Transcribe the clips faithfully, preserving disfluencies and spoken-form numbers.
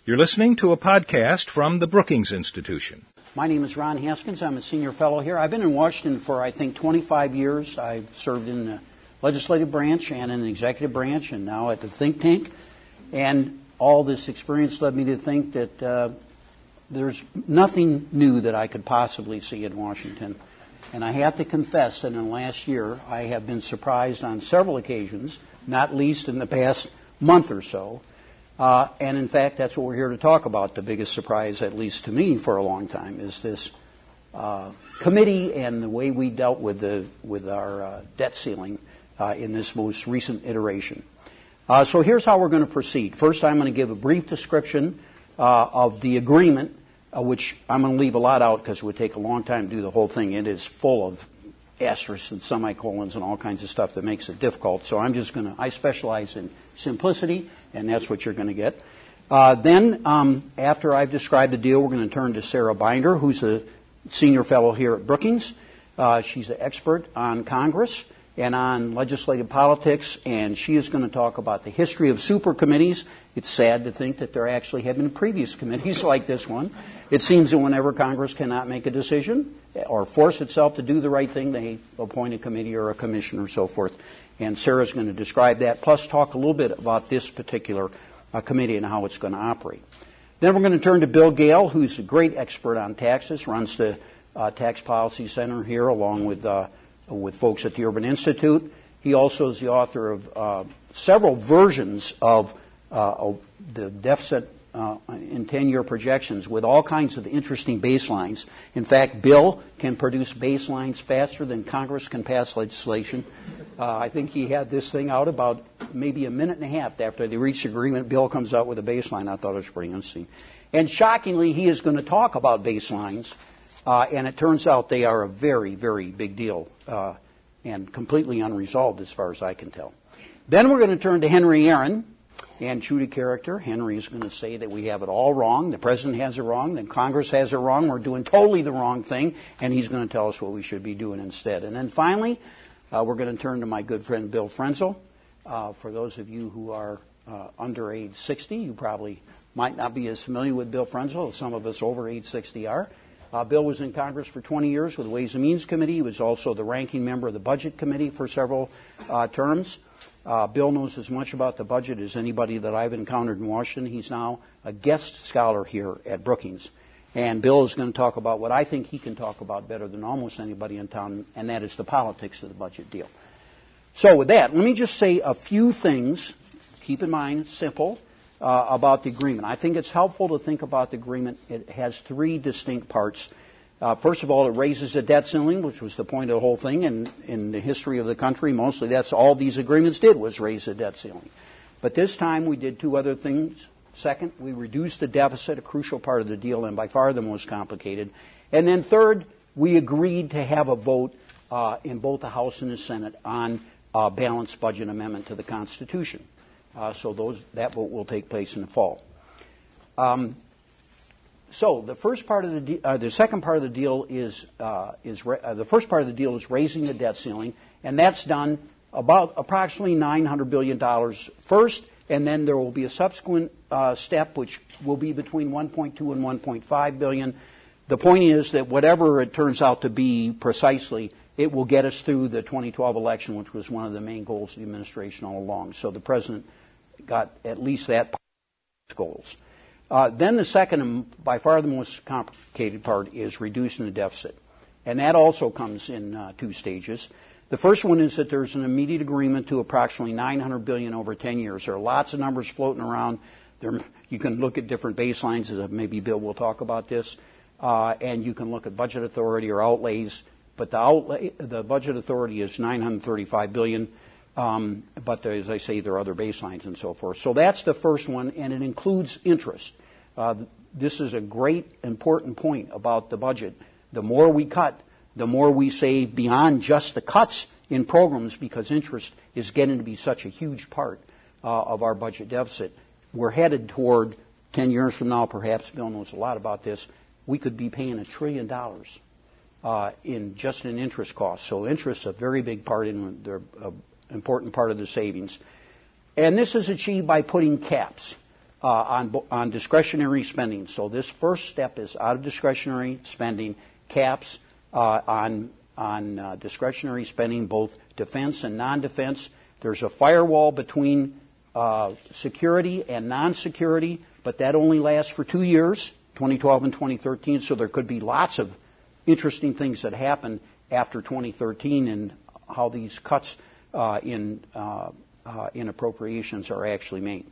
You're listening to a podcast from the Brookings Institution. My name is Ron Haskins. I'm a senior fellow here. I've been in Washington for, I think, twenty-five years. I've served in the legislative branch and in the executive branch and now at the think tank. And all this experience led me to think that uh, there's nothing new that I could possibly see in Washington. And I have to confess that in the last year, I have been surprised on several occasions, not least in the past month or so. Uh, and in fact, that's what we're here to talk about. The biggest surprise, at least to me for a long time, is this uh, committee and the way we dealt with the with our uh, debt ceiling uh, in this most recent iteration. Uh, so here's how we're going to proceed. First, I'm going to give a brief description uh, of the agreement, uh, which I'm going to leave a lot out because it would take a long time to do the whole thing. It is full of asterisks and semicolons and all kinds of stuff that makes it difficult. So I'm just going to, I specialize in simplicity, and that's what you're going to get. Uh, then, um, after I've described the deal, we're going to turn to Sarah Binder, who's a senior fellow here at Brookings. Uh, she's an expert on Congress and on legislative politics, and she is going to talk about the history of super committees. It's sad to think that there actually have been previous committees like this one. It seems that whenever Congress cannot make a decision or force itself to do the right thing, they appoint a committee or a commission or so forth. And Sarah's going to describe that, plus talk a little bit about this particular uh, committee and how it's going to operate. Then we're going to turn to Bill Gale, who's a great expert on taxes, runs the uh, Tax Policy Center here along with uh, with folks at the Urban Institute. He also is the author of uh, several versions of, uh, of the deficit uh, in ten-year projections with all kinds of interesting baselines. In fact, Bill can produce baselines faster than Congress can pass legislation. Uh, I think he had this thing out about maybe a minute and a half after they reached agreement. Bill comes out with a baseline. I thought it was pretty interesting. And shockingly, he is going to talk about baselines. Uh, and it turns out they are a very, very big deal uh, and completely unresolved as far as I can tell. Then we're going to turn to Henry Aaron, and true to character, Henry is going to say that we have it all wrong. The president has it wrong. Then Congress has it wrong. We're doing totally the wrong thing. And he's going to tell us what we should be doing instead. And then finally, uh, we're going to turn to my good friend Bill Frenzel. Uh, for those of you who are uh, under age sixty, you probably might not be as familiar with Bill Frenzel as some of us over age sixty are. Uh, Bill was in Congress for twenty years with the Ways and Means Committee. He was also the ranking member of the Budget Committee for several uh, terms. Uh, Bill knows as much about the budget as anybody that I've encountered in Washington. He's now a guest scholar here at Brookings. And Bill is going to talk about what I think he can talk about better than almost anybody in town, and that is the politics of the budget deal. So with that, let me just say a few things. Keep in mind, simple. Uh, about the agreement. I think it's helpful to think about the agreement. It has three distinct parts. Uh, first of all, it raises the debt ceiling, which was the point of the whole thing. And in the history of the country, mostly that's all these agreements did was raise the debt ceiling. But this time we did two other things. Second, we reduced the deficit, a crucial part of the deal and by far the most complicated. And then third, we agreed to have a vote uh, in both the House and the Senate on a balanced budget amendment to the Constitution. Uh, so those, that vote will take place in the fall. Um, so the first part of the de- uh, the second part of the deal is uh, is ra- uh, the first part of the deal is raising the debt ceiling, and that's done about approximately nine hundred billion dollars first, and then there will be a subsequent uh, step which will be between one point two and one point five billion. The point is that whatever it turns out to be precisely, it will get us through the twenty twelve election, which was one of the main goals of the administration all along. So the president got at least that part of his goals. Uh, then the second and by far the most complicated part is reducing the deficit. And that also comes in uh, two stages. The first one is that there's an immediate agreement to approximately nine hundred billion dollars over ten years. There are lots of numbers floating around. There, you can look at different baselines. As maybe Bill will talk about this. Uh, and you can look at budget authority or outlays. But the outlay, the budget authority is nine hundred thirty-five billion dollars. Um, but there, as I say, there are other baselines and so forth. So that's the first one, and it includes interest. Uh, this is a great, important point about the budget. The more we cut, the more we save beyond just the cuts in programs, because interest is getting to be such a huge part uh, of our budget deficit. We're headed toward ten years from now, perhaps, Bill knows a lot about this, we could be paying a trillion dollars uh, in just in interest costs. So interest is a very big part in the uh, important part of the savings. And this is achieved by putting caps. uh, on, on discretionary spending. So this first step is out of discretionary spending, caps uh, on, on uh, discretionary spending, both defense and non-defense. There's a firewall between uh, security and non-security, but that only lasts for two years, twenty twelve and twenty thirteen, so there could be lots of interesting things that happen after twenty thirteen and how these cuts uh, in, uh, uh, in appropriations are actually made.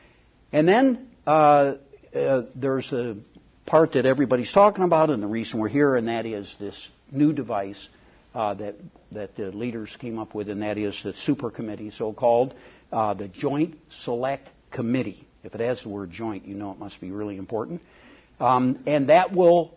And then uh, uh, there's a part that everybody's talking about, and the reason we're here, and that is this new device uh, that that the leaders came up with, and that is the super committee, so-called, uh, the Joint Select Committee. If it has the word joint, you know it must be really important. Um, and that will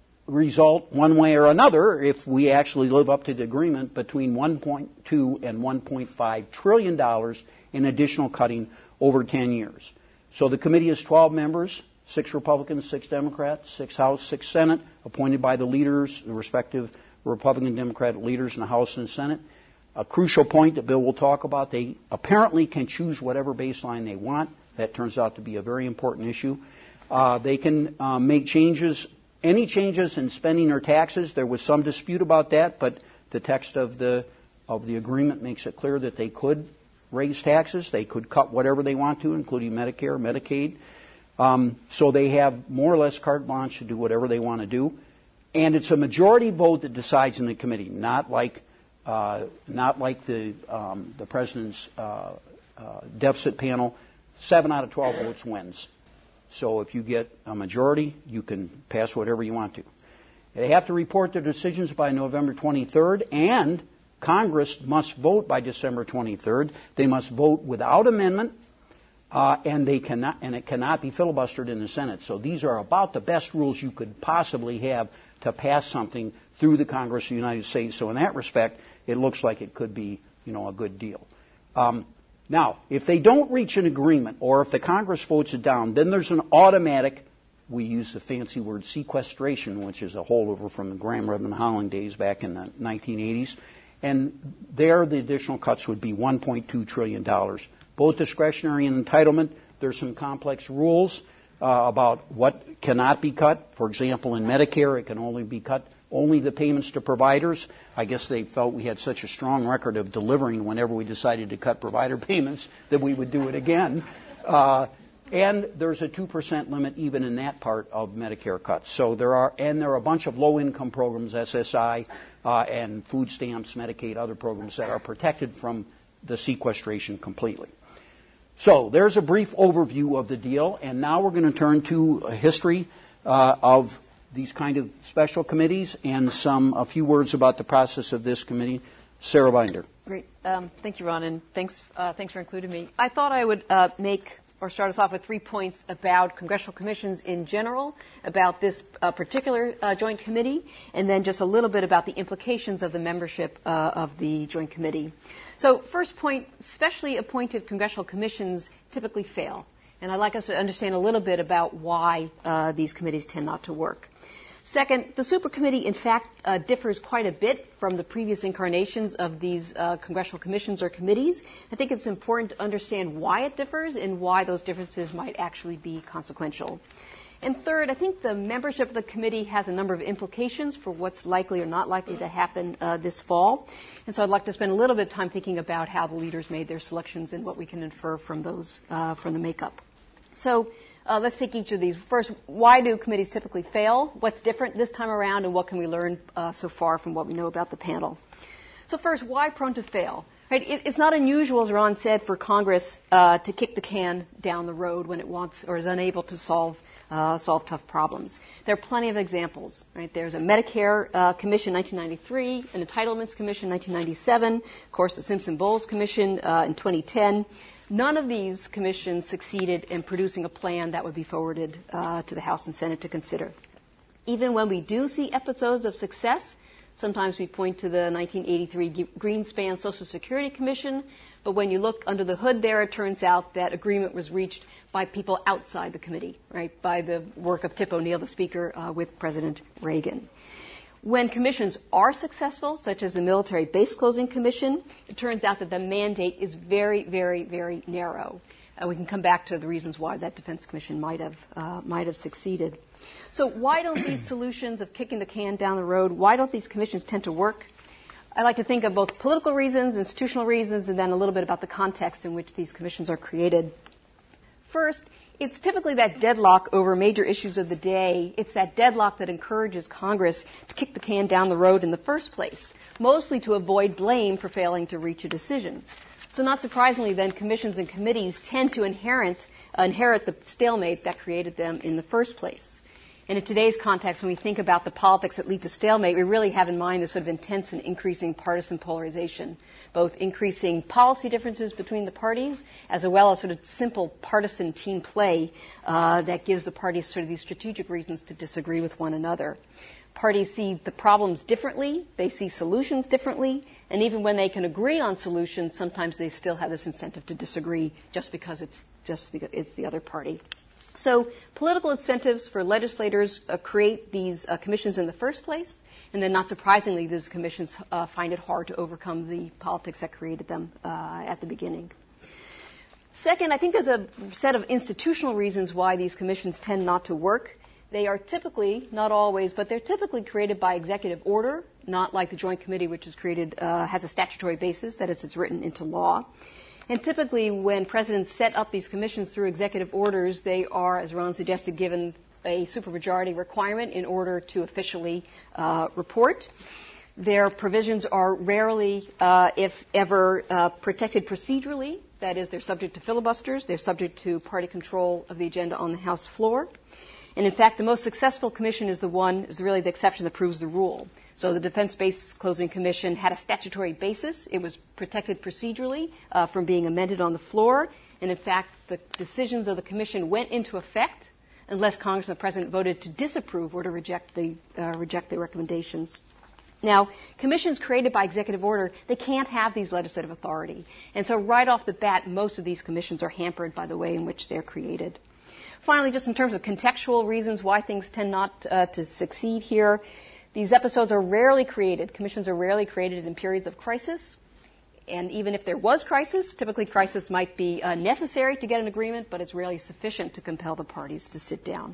result one way or another, if we actually live up to the agreement, between one point two and one point five trillion dollars in additional cutting over ten years. So the committee has twelve members, six Republicans, six Democrats, six House, six Senate, appointed by the leaders, the respective Republican and Democratic leaders in the House and Senate. A crucial point that Bill will talk about, they apparently can choose whatever baseline they want. That turns out to be a very important issue. Uh, they can uh, make changes, any changes in spending or taxes. There was some dispute about that, but the text of the of the agreement makes it clear that they could raise taxes. They could cut whatever they want to, including Medicare, Medicaid. Um, so they have more or less carte blanche to do whatever they want to do. And it's a majority vote that decides in the committee, not like uh, not like the um, the president's uh, uh, deficit panel. Seven out of twelve votes wins. So if you get a majority, you can pass whatever you want to. They have to report their decisions by November twenty-third, and Congress must vote by December twenty-third. They must vote without amendment, uh, and they cannot, and it cannot be filibustered in the Senate. So these are about the best rules you could possibly have to pass something through the Congress of the United States. So in that respect, it looks like it could be, you know, a good deal. Um, now, if they don't reach an agreement, or if the Congress votes it down, then there's an automatic, we use the fancy word sequestration, which is a holdover from the Graham-Rudman-Holland days back in the nineteen eighties. And there, the additional cuts would be one point two trillion dollars. Both discretionary and entitlement. There's some complex rules uh, about what cannot be cut. For example, in Medicare, it can only be cut, only the payments to providers. I guess they felt we had such a strong record of delivering whenever we decided to cut provider payments that we would do it again. Uh, and there's a two percent limit even in that part of Medicare cuts. So there are, and there are a bunch of low-income programs, S S I, uh, and food stamps, Medicaid, other programs that are protected from the sequestration completely. So there's a brief overview of the deal, and now we're going to turn to a history uh, of these kind of special committees and some a few words about the process of this committee. Sarah Binder. Great. Um, thank you, Ron, and thanks uh, thanks for including me. I thought I would uh, make or start us off with three points about congressional commissions in general, about this uh, particular uh, joint committee, and then just a little bit about the implications of the membership uh, of the joint committee. So first point, specially appointed congressional commissions typically fail. And I'd like us to understand a little bit about why uh, these committees tend not to work. Second, the super committee, in fact, uh, differs quite a bit from the previous incarnations of these uh, congressional commissions or committees. I think it's important to understand why it differs and why those differences might actually be consequential. And third, I think the membership of the committee has a number of implications for what's likely or not likely to happen uh, this fall. And so I'd like to spend a little bit of time thinking about how the leaders made their selections and what we can infer from those, uh, from the makeup. So uh, let's take each of these. First, why do committees typically fail? What's different this time around, and what can we learn uh, so far from what we know about the panel? So first, why prone to fail? Right, it, it's not unusual, as Ron said, for Congress uh, to kick the can down the road when it wants or is unable to solve uh, solve tough problems. There are plenty of examples. Right, there's a Medicare uh, Commission, nineteen ninety-three, an Entitlements Commission, nineteen ninety-seven, of course, the Simpson-Bowles Commission uh, in twenty ten. None of these commissions succeeded in producing a plan that would be forwarded uh, to the House and Senate to consider. Even when we do see episodes of success, sometimes we point to the nineteen eighty-three Greenspan Social Security Commission, but when you look under the hood there, it turns out that agreement was reached by people outside the committee, right, by the work of Tip O'Neill, the Speaker, uh, with President Reagan. When commissions are successful, such as the Military Base Closing Commission, it turns out that the mandate is very, very, very narrow. Uh, we can come back to the reasons why that Defense Commission might have uh, might have succeeded. So why don't these solutions of kicking the can down the road, why don't these commissions tend to work? I like to think of both political reasons, institutional reasons, and then a little bit about the context in which these commissions are created. First, it's typically that deadlock over major issues of the day. It's that deadlock that encourages Congress to kick the can down the road in the first place, mostly to avoid blame for failing to reach a decision. So not surprisingly, then, commissions and committees tend to inherit, uh, inherit the stalemate that created them in the first place. And in today's context, when we think about the politics that lead to stalemate, we really have in mind this sort of intense and increasing partisan polarization, both increasing policy differences between the parties, as well as sort of simple partisan team play uh, that gives the parties sort of these strategic reasons to disagree with one another. Parties see the problems differently, they see solutions differently, and even when they can agree on solutions, sometimes they still have this incentive to disagree just because it's just the, it's the other party. So political incentives for legislators uh, create these uh, commissions in the first place, and then not surprisingly, these commissions uh, find it hard to overcome the politics that created them uh, at the beginning. Second, I think there's a set of institutional reasons why these commissions tend not to work. They are typically, not always, but they're typically created by executive order, not like the Joint Committee, which is created, uh, has a statutory basis, that is, it's written into law. And typically, when presidents set up these commissions through executive orders, they are, as Ron suggested, given a supermajority requirement in order to officially uh, report. Their provisions are rarely, uh, if ever, uh, protected procedurally. That is, they're subject to filibusters. They're subject to party control of the agenda on the House floor. And in fact, the most successful commission is the one, is really the exception that proves the rule. So the Defense Base Closing Commission had a statutory basis. It was protected procedurally uh, from being amended on the floor. And in fact, the decisions of the commission went into effect unless Congress and the President voted to disapprove or to reject the, uh, reject the recommendations. Now, commissions created by executive order, they can't have these legislative authority. And so right off the bat, most of these commissions are hampered by the way in which they're created. Finally, just in terms of contextual reasons why things tend not uh, to succeed here, these episodes are rarely created. Commissions are rarely created in periods of crisis. And even if there was crisis, typically crisis might be uh, necessary to get an agreement, but it's rarely sufficient to compel the parties to sit down.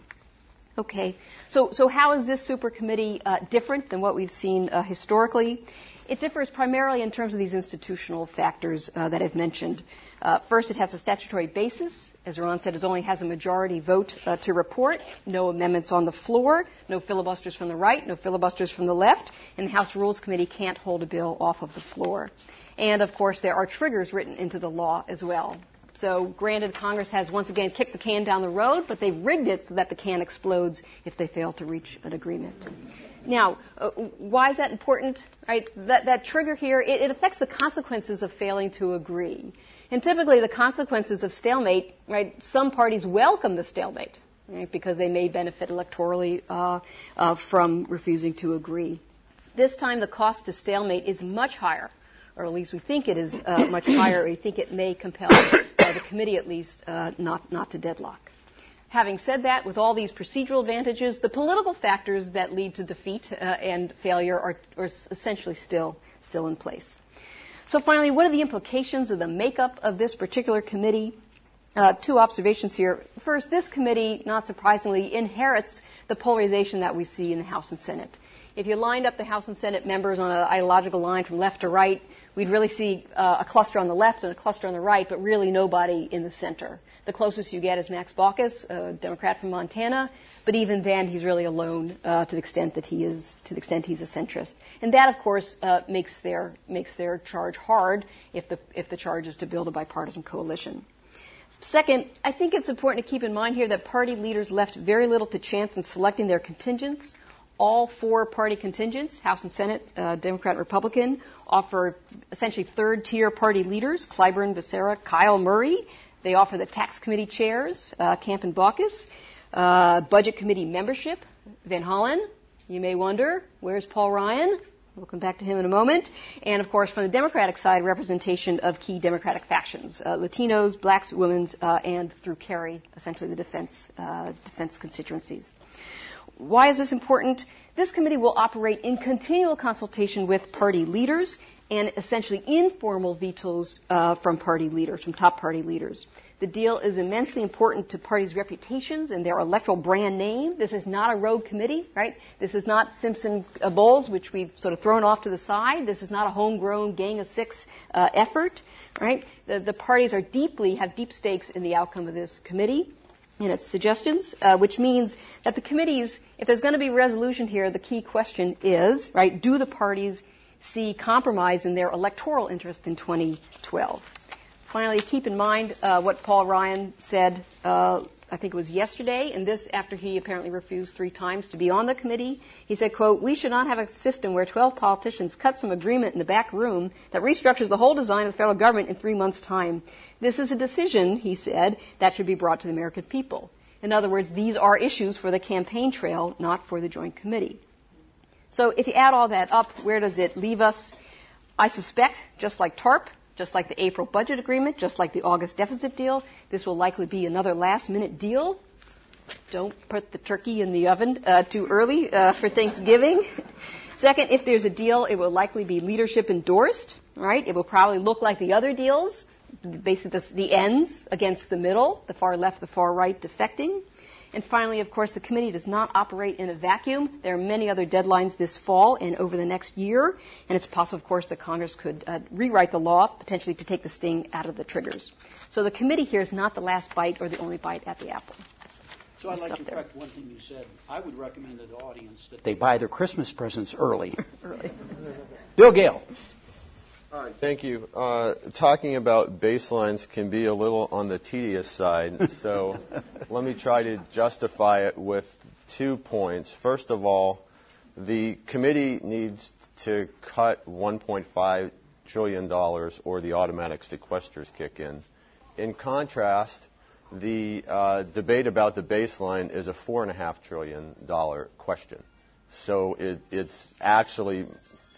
Okay, so so how is this super committee uh, different than what we've seen uh, historically? It differs primarily in terms of these institutional factors uh, that I've mentioned. Uh, first, it has a statutory basis. As Ron said, it only has a majority vote uh, to report, no amendments on the floor, no filibusters from the right, no filibusters from the left, and the House Rules Committee can't hold a bill off of the floor. And, of course, there are triggers written into the law as well. So, granted, Congress has once again kicked the can down the road, but they've rigged it so that the can explodes if they fail to reach an agreement. Now, uh, why is that important? Right? That, that trigger here, it, it affects the consequences of failing to agree. And typically the consequences of stalemate, right, some parties welcome the stalemate, right, because they may benefit electorally uh, uh, from refusing to agree. This time the cost to stalemate is much higher, or at least we think it is uh, much higher. We think it may compel uh, the committee at least uh, not, not to deadlock. Having said that, with all these procedural advantages, the political factors that lead to defeat uh, and failure are, are essentially still, still in place. So finally, what are the implications of the makeup of this particular committee? Uh, two observations here. First, this committee, not surprisingly, inherits the polarization that we see in the House and Senate. If you lined up the House and Senate members on an ideological line from left to right, we'd really see uh, a cluster on the left and a cluster on the right, but really nobody in the center. The closest you get is Max Baucus, a Democrat from Montana, but even then he's really alone uh, to the extent that he is, to the extent he's a centrist. And that, of course, uh, makes their makes their charge hard if the if the charge is to build a bipartisan coalition. Second, I think it's important to keep in mind here that party leaders left very little to chance in selecting their contingents. All four party contingents, House and Senate, uh, Democrat and Republican, offer essentially third-tier party leaders, Clyburn, Becerra, Kyle Murray. They offer the tax committee chairs, uh, Camp and Baucus, uh, budget committee membership, Van Hollen. You may wonder, where's Paul Ryan? We'll come back to him in a moment. And, of course, from the Democratic side, representation of key Democratic factions, uh, Latinos, blacks, women, uh, and through Kerry, essentially the defense, uh, defense constituencies. Why is this important? This committee will operate in continual consultation with party leaders and essentially informal vetoes uh, from party leaders, from top party leaders. The deal is immensely important to parties' reputations and their electoral brand name. This is not a rogue committee, right? This is not Simpson uh, Bowles, which we've sort of thrown off to the side. This is not a homegrown gang of six uh, effort, right? The, the parties are deeply, have deep stakes in the outcome of this committee and its suggestions, uh, which means that the committees, if there's going to be resolution here, the key question is, right, do the parties see compromise in their electoral interest in twenty twelve? Finally, keep in mind uh, what Paul Ryan said, uh, I think it was yesterday, and this after he apparently refused three times to be on the committee. He said, quote, "We should not have a system where twelve politicians cut some agreement in the back room that restructures the whole design of the federal government in three months' time. This is a decision," he said, "that should be brought to the American people." In other words, these are issues for the campaign trail, not for the Joint Committee. So if you add all that up, where does it leave us? I suspect, just like TARP, just like the April budget agreement, just like the August deficit deal, this will likely be another last-minute deal. Don't put the turkey in the oven uh, too early uh, for Thanksgiving. Second, if there's a deal, it will likely be leadership endorsed, right? It will probably look like the other deals, basically the, the ends against the middle, the far left, the far right defecting. And finally, of course, the committee does not operate in a vacuum. There are many other deadlines this fall and over the next year. And it's possible, of course, that Congress could uh, rewrite the law, potentially to take the sting out of the triggers. So the committee here is not the last bite or the only bite at the apple. So I'd like to correct one thing you said. I would recommend to the audience that they buy their Christmas presents early. early. Bill Gale. All right, thank you. Uh, talking about baselines can be a little on the tedious side, so let me try to justify it with two points. First of all, the committee needs to cut one point five trillion dollars or the automatic sequesters kick in. In contrast, the uh, debate about the baseline is a four point five trillion dollars question. So it, it's actually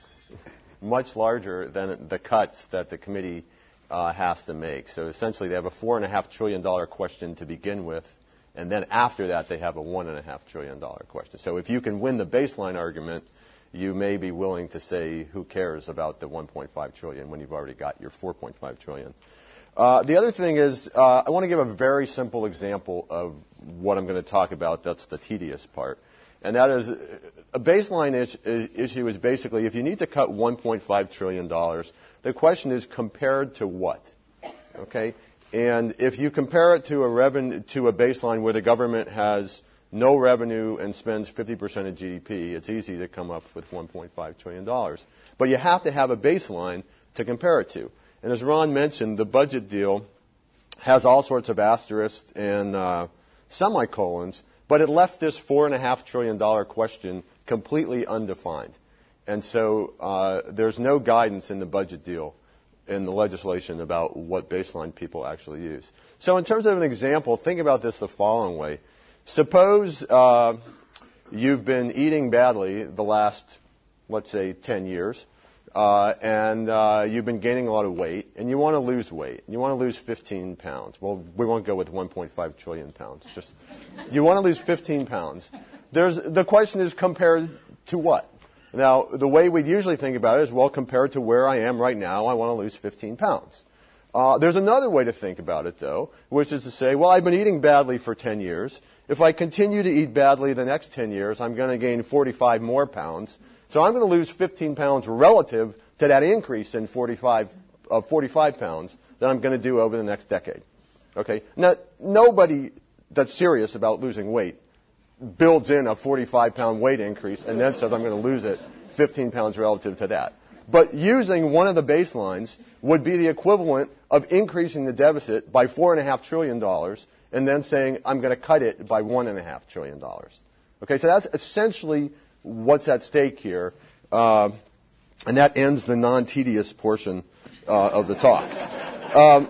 much larger than the cuts that the committee uh, has to make. So essentially they have a four point five trillion dollars question to begin with, and then after that they have a one point five trillion dollars question. So if you can win the baseline argument, you may be willing to say, who cares about the one point five trillion dollars when you've already got your four point five trillion dollars. Uh, the other thing is, uh, I want to give a very simple example of what I'm going to talk about. That's the tedious part. And that is, a baseline is, issue is basically, if you need to cut one point five trillion dollars, the question is compared to what? Okay? And if you compare it to a revenue, to a baseline where the government has no revenue and spends fifty percent of G D P, it's easy to come up with one point five trillion dollars. But you have to have a baseline to compare it to. And as Ron mentioned, the budget deal has all sorts of asterisks and uh, semicolons, but it left this four point five trillion dollars question completely undefined. And so uh, there's no guidance in the budget deal, in the legislation, about what baseline people actually use. So in terms of an example, think about this the following way. Suppose uh, you've been eating badly the last, let's say, ten years, uh, and uh, you've been gaining a lot of weight, and you want to lose weight. You want to lose fifteen pounds. Well, we won't go with one point five trillion pounds. Just you want to lose fifteen pounds. There's, the question is compared to what? Now, the way we'd usually think about it is, well, compared to where I am right now, I want to lose fifteen pounds. Uh, there's another way to think about it, though, which is to say, well, I've been eating badly for ten years. If I continue to eat badly the next ten years, I'm going to gain forty-five more pounds. So I'm going to lose fifteen pounds relative to that increase in forty-five, uh, forty-five pounds that I'm going to do over the next decade. Okay? Now, nobody that's serious about losing weight builds in a forty-five pound weight increase and then says I'm going to lose it fifteen pounds relative to that. But using one of the baselines would be the equivalent of increasing the deficit by four point five trillion dollars and then saying I'm going to cut it by one point five trillion dollars. Okay, so that's essentially what's at stake here. Uh, and that ends the non-tedious portion uh, of the talk. Um,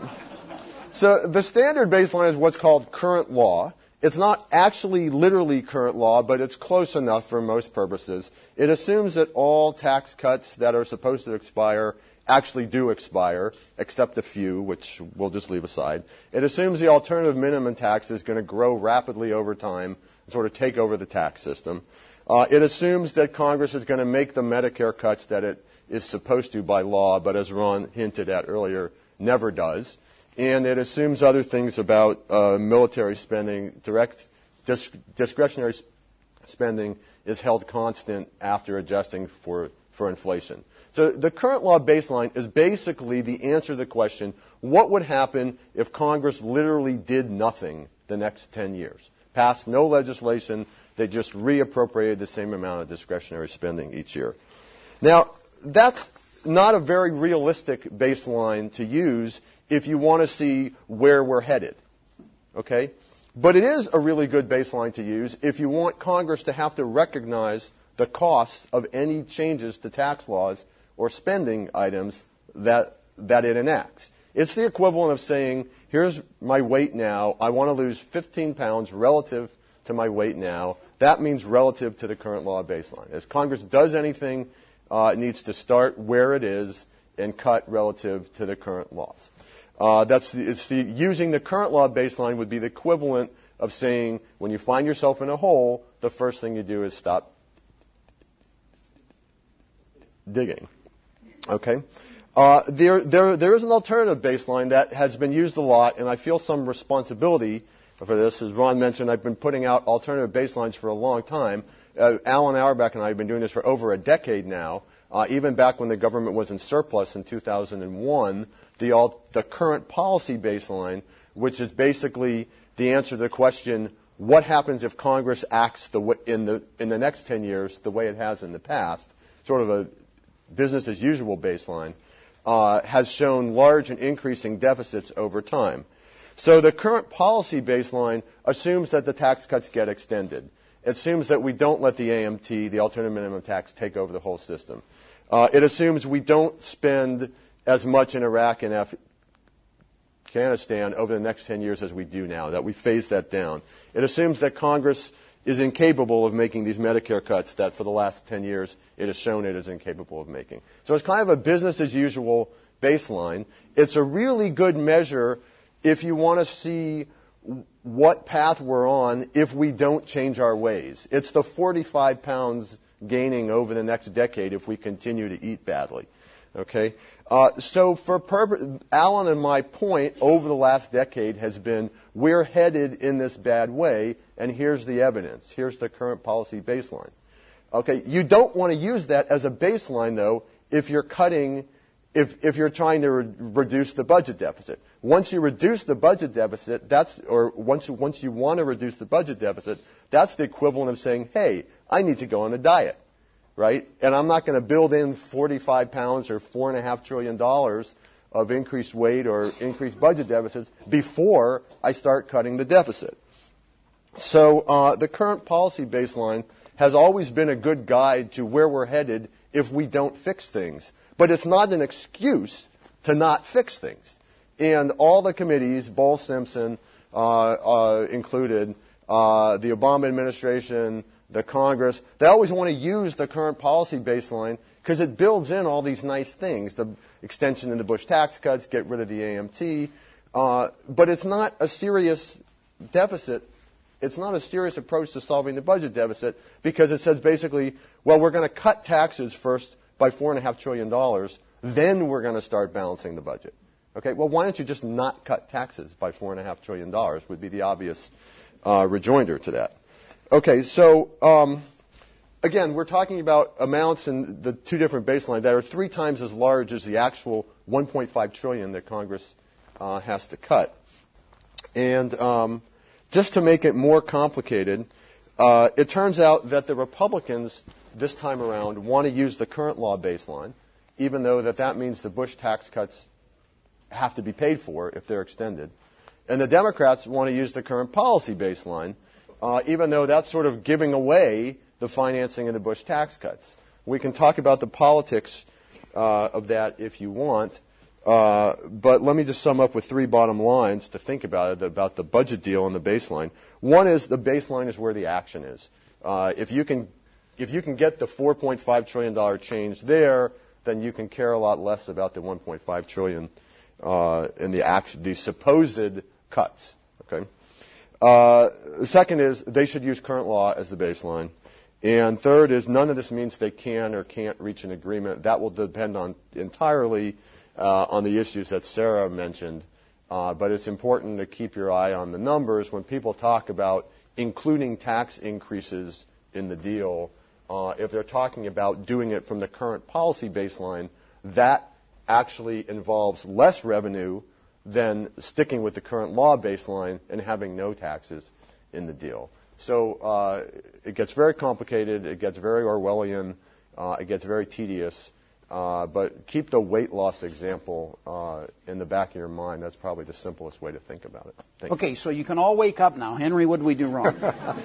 so the standard baseline is what's called current law. It's not actually literally current law, but it's close enough for most purposes. It assumes that all tax cuts that are supposed to expire actually do expire, except a few, which we'll just leave aside. It assumes the alternative minimum tax is going to grow rapidly over time and sort of take over the tax system. Uh, it assumes that Congress is going to make the Medicare cuts that it is supposed to by law, but as Ron hinted at earlier, never does. and it assumes other things about uh, military spending. Direct dis- discretionary sp- spending is held constant after adjusting for, for inflation. So the current law baseline is basically the answer to the question, what would happen if Congress literally did nothing the next ten years? Passed no legislation, they just reappropriated the same amount of discretionary spending each year. Now, that's not a very realistic baseline to use if you want to see where we're headed, okay? But it is a really good baseline to use if you want Congress to have to recognize the costs of any changes to tax laws or spending items that, that it enacts. It's the equivalent of saying, here's my weight now. I want to lose fifteen pounds relative to my weight now. That means relative to the current law baseline. If Congress does anything, uh, it needs to start where it is and cut relative to the current laws. Uh, that's the, it's the, using the current law baseline would be the equivalent of saying when you find yourself in a hole, the first thing you do is stop digging. Okay? Uh, there, there, there is an alternative baseline that has been used a lot, and I feel some responsibility for this. As Ron mentioned, I've been putting out alternative baselines for a long time. Uh, Alan Auerbach and I have been doing this for over a decade now. Uh, even back when the government was in surplus in two thousand one, the, all, the current policy baseline, which is basically the answer to the question, what happens if Congress acts the w- in, the, in the next ten years the way it has in the past, sort of a business as usual baseline, uh, has shown large and increasing deficits over time. So the current policy baseline assumes that the tax cuts get extended. It assumes that we don't let the A M T, the alternative minimum tax, take over the whole system. Uh, it assumes we don't spend as much in Iraq and Afghanistan over the next ten years as we do now, that we phase that down. It assumes that Congress is incapable of making these Medicare cuts that for the last ten years it has shown it is incapable of making. So it's kind of a business as usual baseline. It's a really good measure if you want to see what path we're on if we don't change our ways. It's the forty-five pounds gaining over the next decade if we continue to eat badly. Okay? Uh, so for purpose, Alan and my point over the last decade has been we're headed in this bad way, and here's the evidence. Here's the current policy baseline. Okay? You don't want to use that as a baseline, though, if you're cutting, if, if you're trying to re- reduce the budget deficit. Once you reduce the budget deficit, that's, or once you, once you want to reduce the budget deficit, that's the equivalent of saying, hey, I need to go on a diet, right? And I'm not going to build in forty-five pounds or four and a half trillion dollars of increased weight or increased budget deficits before I start cutting the deficit. So uh, the current policy baseline has always been a good guide to where we're headed if we don't fix things. But it's not an excuse to not fix things. And all the committees, Bowles Simpson uh, uh, included, uh, the Obama administration, the Congress, they always want to use the current policy baseline because it builds in all these nice things, the extension of the Bush tax cuts, get rid of the A M T. Uh, but it's not a serious deficit. It's not a serious approach to solving the budget deficit because it says basically, well, we're going to cut taxes first by four and a half trillion dollars, then we're going to start balancing the budget. Okay, well, why don't you just not cut taxes by four and a half trillion dollars would be the obvious uh, rejoinder to that. Okay, so um, again, we're talking about amounts in the two different baselines that are three times as large as the actual one point five trillion that Congress uh, has to cut. And um, just to make it more complicated, uh, it turns out that the Republicans this time around want to use the current law baseline, even though that that means the Bush tax cuts have to be paid for if they're extended. And the Democrats want to use the current policy baseline, uh, even though that's sort of giving away the financing of the Bush tax cuts. We can talk about the politics uh, of that if you want, uh, but let me just sum up with three bottom lines to think about it, about the budget deal and the baseline. One is the baseline is where the action is. Uh, if you can if you can get the four point five trillion dollars change there, then you can care a lot less about the one point five trillion dollars Uh, in the action, the supposed cuts. Okay. Uh, second is they should use current law as the baseline, and third is none of this means they can or can't reach an agreement. That will depend on entirely uh, on the issues that Sarah mentioned Uh, but it's important to keep your eye on the numbers when people talk about including tax increases in the deal. Uh, if they're talking about doing it from the current policy baseline, that actually involves less revenue than sticking with the current law baseline and having no taxes in the deal. So uh, it gets very complicated, it gets very Orwellian, uh, it gets very tedious, uh, but keep the weight loss example uh, in the back of your mind. That's probably the simplest way to think about it. Thank okay, you. so you can all wake up now. Henry, what did we do wrong?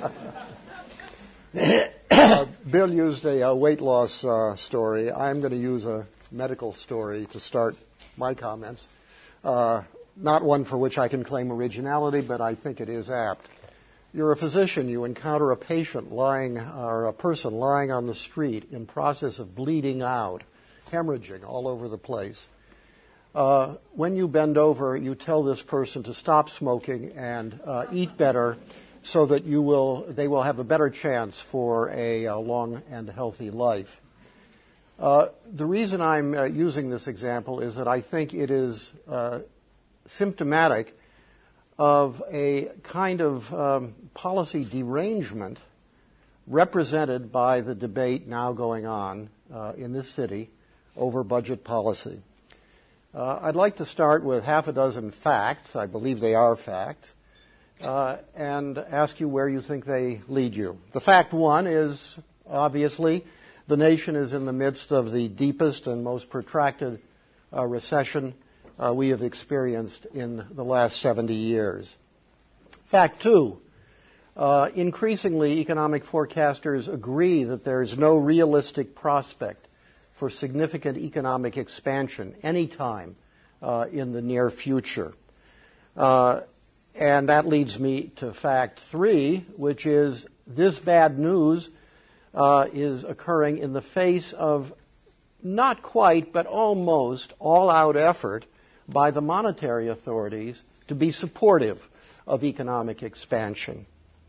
uh, Bill used a, a weight loss uh, story. I'm going to use a medical story to start my comments. Uh, not one for which I can claim originality, but I think it is apt. You're a physician. You encounter a patient lying, or a person lying on the street in process of bleeding out, hemorrhaging all over the place. Uh, when you bend over, you tell this person to stop smoking and uh, eat better, so that you will, they will have a better chance for a, a long and healthy life. Uh, the reason I'm uh, using this example is that I think it is uh, symptomatic of a kind of um, policy derangement represented by the debate now going on uh, in this city over budget policy. Uh, I'd like to start with half a dozen facts, I believe they are facts, uh, and ask you where you think they lead you. The fact one is, obviously, the nation is in the midst of the deepest and most protracted uh, recession uh, we have experienced in the last seventy years. Fact two, uh, increasingly economic forecasters agree that there is no realistic prospect for significant economic expansion anytime uh, in the near future. Uh, and that leads me to fact three, which is this bad news uh, is occurring in the face of not quite, but almost all-out effort by the monetary authorities to be supportive of economic expansion.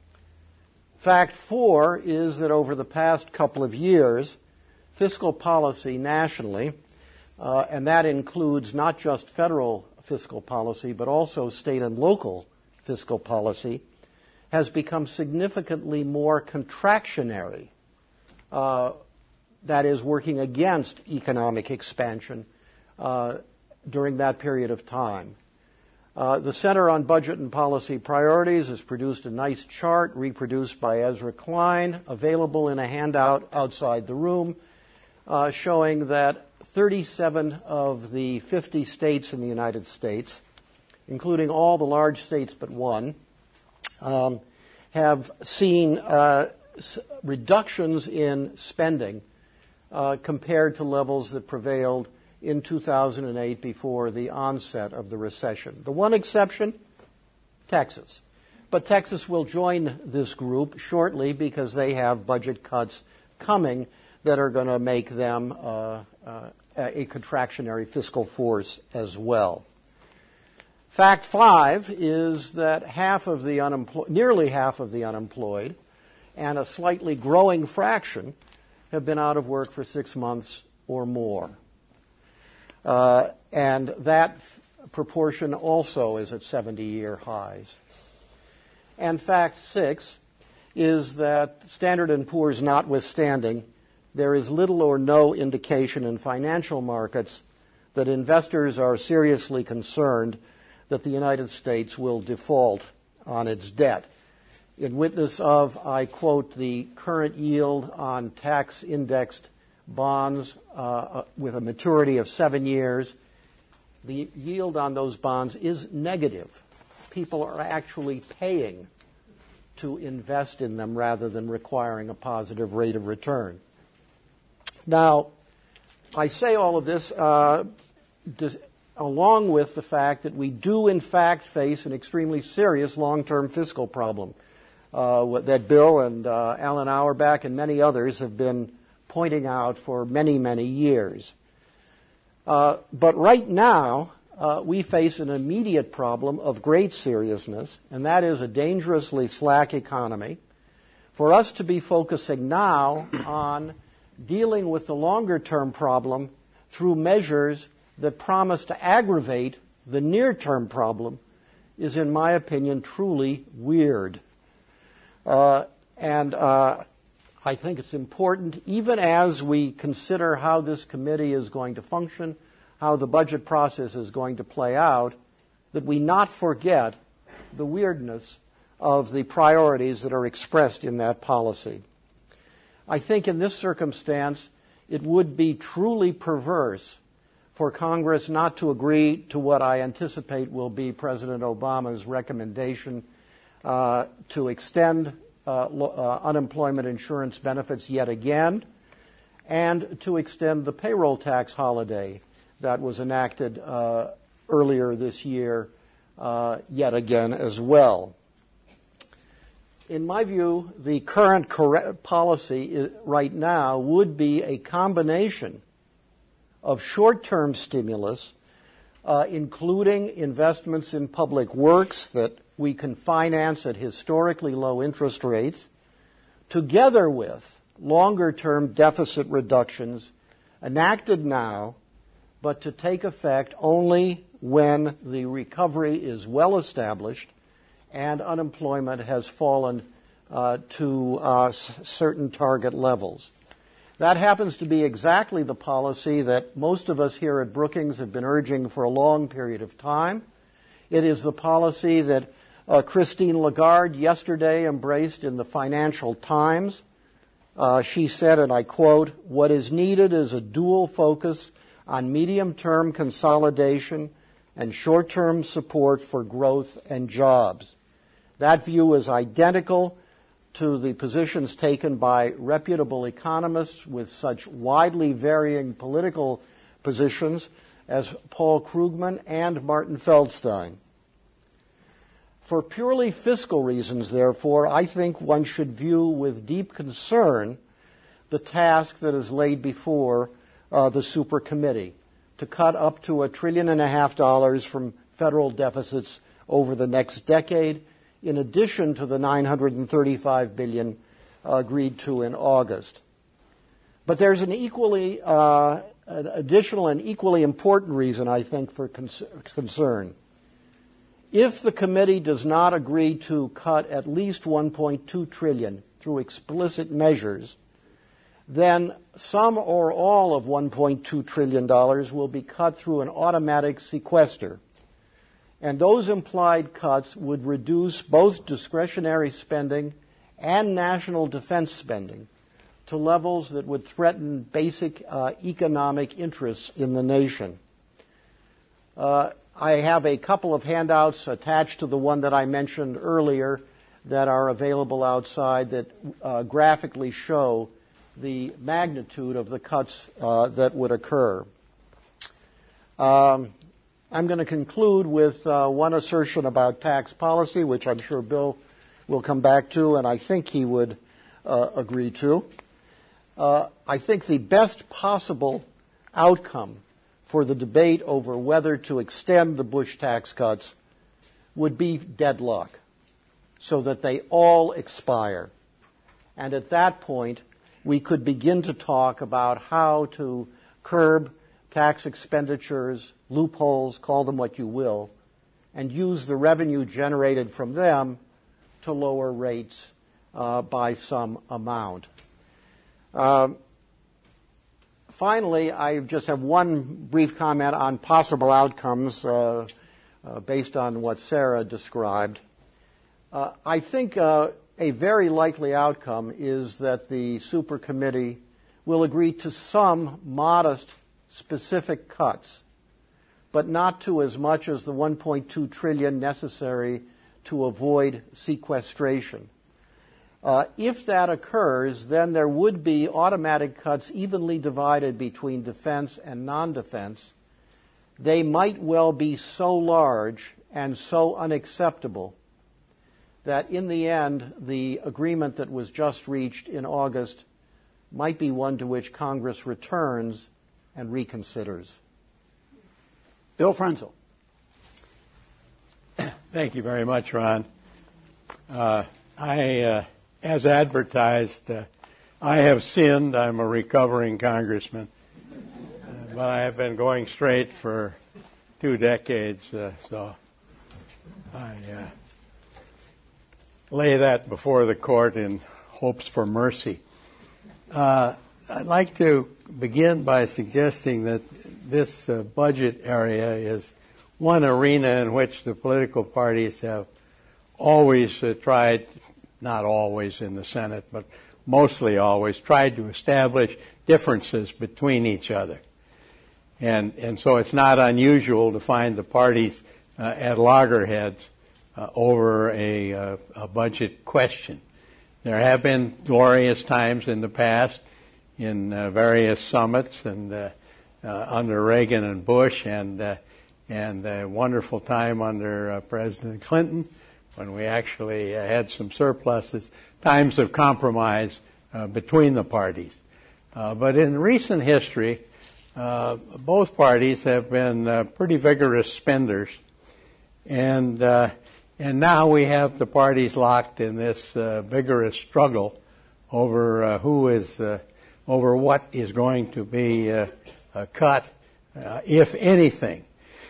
Fact four is that over the past couple of years, fiscal policy nationally, uh, and that includes not just federal fiscal policy, but also state and local fiscal policy, has become significantly more contractionary, uh, that is, working against economic expansion uh, during that period of time. Uh, the Center on Budget and Policy Priorities has produced a nice chart reproduced by Ezra Klein, available in a handout outside the room, uh, showing that thirty-seven of the fifty states in the United States, including all the large states but one, um, have seen uh, s- reductions in spending uh, compared to levels that prevailed in two thousand eight before the onset of the recession. The one exception, Texas. But Texas will join this group shortly because they have budget cuts coming that are going to make them uh, uh, a contractionary fiscal force as well. Fact five is that half of the unemployed, nearly half of the unemployed, and a slightly growing fraction have been out of work for six months or more. Uh, and that f- proportion also is at seventy-year highs. And fact six is that Standard and Poor's notwithstanding, there is little or no indication in financial markets that investors are seriously concerned that the United States will default on its debt. In witness of, I quote, the current yield on tax-indexed bonds uh, with a maturity of seven years, the yield on those bonds is negative. People are actually paying to invest in them rather than requiring a positive rate of return. Now, I say all of this uh, dis- along with the fact that we do in fact face an extremely serious long-term fiscal problem uh, that Bill and uh, Alan Auerbach and many others have been pointing out for many, many years. Uh, but right now, uh, we face an immediate problem of great seriousness, and that is a dangerously slack economy. For us to be focusing now on dealing with the longer-term problem through measures that promise to aggravate The near-term problem is, in my opinion, truly weird. Uh, and uh, I think it's important, even as we consider how this committee is going to function, how the budget process is going to play out, that we not forget the weirdness of the priorities that are expressed in that policy. I think in this circumstance, it would be truly perverse for Congress not to agree to what I anticipate will be President Obama's recommendation uh, to extend uh, lo- uh, unemployment insurance benefits yet again, and to extend the payroll tax holiday that was enacted uh, earlier this year uh, yet again as well. In my view, the current correct policy right now would be a combination of short-term stimulus, uh, including investments in public works that we can finance at historically low interest rates, together with longer-term deficit reductions enacted now, but to take effect only when the recovery is well established and unemployment has fallen uh, to uh, s- certain target levels. That happens to be exactly the policy that most of us here at Brookings have been urging for a long period of time. It is the policy that uh, Christine Lagarde yesterday embraced in the Financial Times. Uh, she said, and I quote, "What is needed is a dual focus on medium-term consolidation and short-term support for growth and jobs." That view is identical to the positions taken by reputable economists with such widely varying political positions as Paul Krugman and Martin Feldstein. For purely fiscal reasons, therefore, I think one should view with deep concern the task that is laid before uh, the super committee to cut up to a trillion and a half dollars from federal deficits over the next decade, in addition to the nine hundred thirty-five billion dollars uh, agreed to in August. But there's an equally uh, an additional and equally important reason, I think, for con- concern. If the committee does not agree to cut at least one point two trillion dollars through explicit measures, then some or all of one point two trillion dollars will be cut through an automatic sequester. And those implied cuts would reduce both discretionary spending and national defense spending to levels that would threaten basic uh, economic interests in the nation. Uh, I have a couple of handouts attached to the one that I mentioned earlier that are available outside that uh, graphically show the magnitude of the cuts uh, that would occur. Um, I'm going to conclude with uh, one assertion about tax policy, which I'm sure Bill will come back to, and I think he would uh, agree to. Uh, I think the best possible outcome for the debate over whether to extend the Bush tax cuts would be deadlock, so that they all expire. And at that point, we could begin to talk about how to curb tax expenditures, loopholes, call them what you will, and use the revenue generated from them to lower rates uh, by some amount. Um, finally, I just have one brief comment on possible outcomes uh, uh, based on what Sarah described. Uh, I think uh, a very likely outcome is that the super committee will agree to some modest specific cuts, but not to as much as the one point two trillion dollars necessary to avoid sequestration. Uh, if that occurs, then there would be automatic cuts evenly divided between defense and non-defense. They might well be so large and so unacceptable that in the end, the agreement that was just reached in August might be one to which Congress returns and reconsiders. Bill Frenzel. Thank you very much, Ron. Uh, I, uh, as advertised, uh, I have sinned. I'm a recovering congressman, uh, but I have been going straight for two decades, uh, so I uh, lay that before the court in hopes for mercy. Uh, I'd like to begin by suggesting that this uh, budget area is one arena in which the political parties have always uh, tried, not always in the Senate, but mostly always tried to establish differences between each other. And, and so it's not unusual to find the parties uh, at loggerheads uh, over a, uh, a budget question. There have been glorious times in the past in uh, various summits and uh, uh, under Reagan and Bush, and uh, and a wonderful time under uh, President Clinton when we actually uh, had some surpluses, times of compromise uh, between the parties. Uh, but in recent history, uh, both parties have been uh, pretty vigorous spenders, and uh, and now we have the parties locked in this uh, vigorous struggle over uh, who is uh, over what is going to be uh, uh, cut, uh, if anything.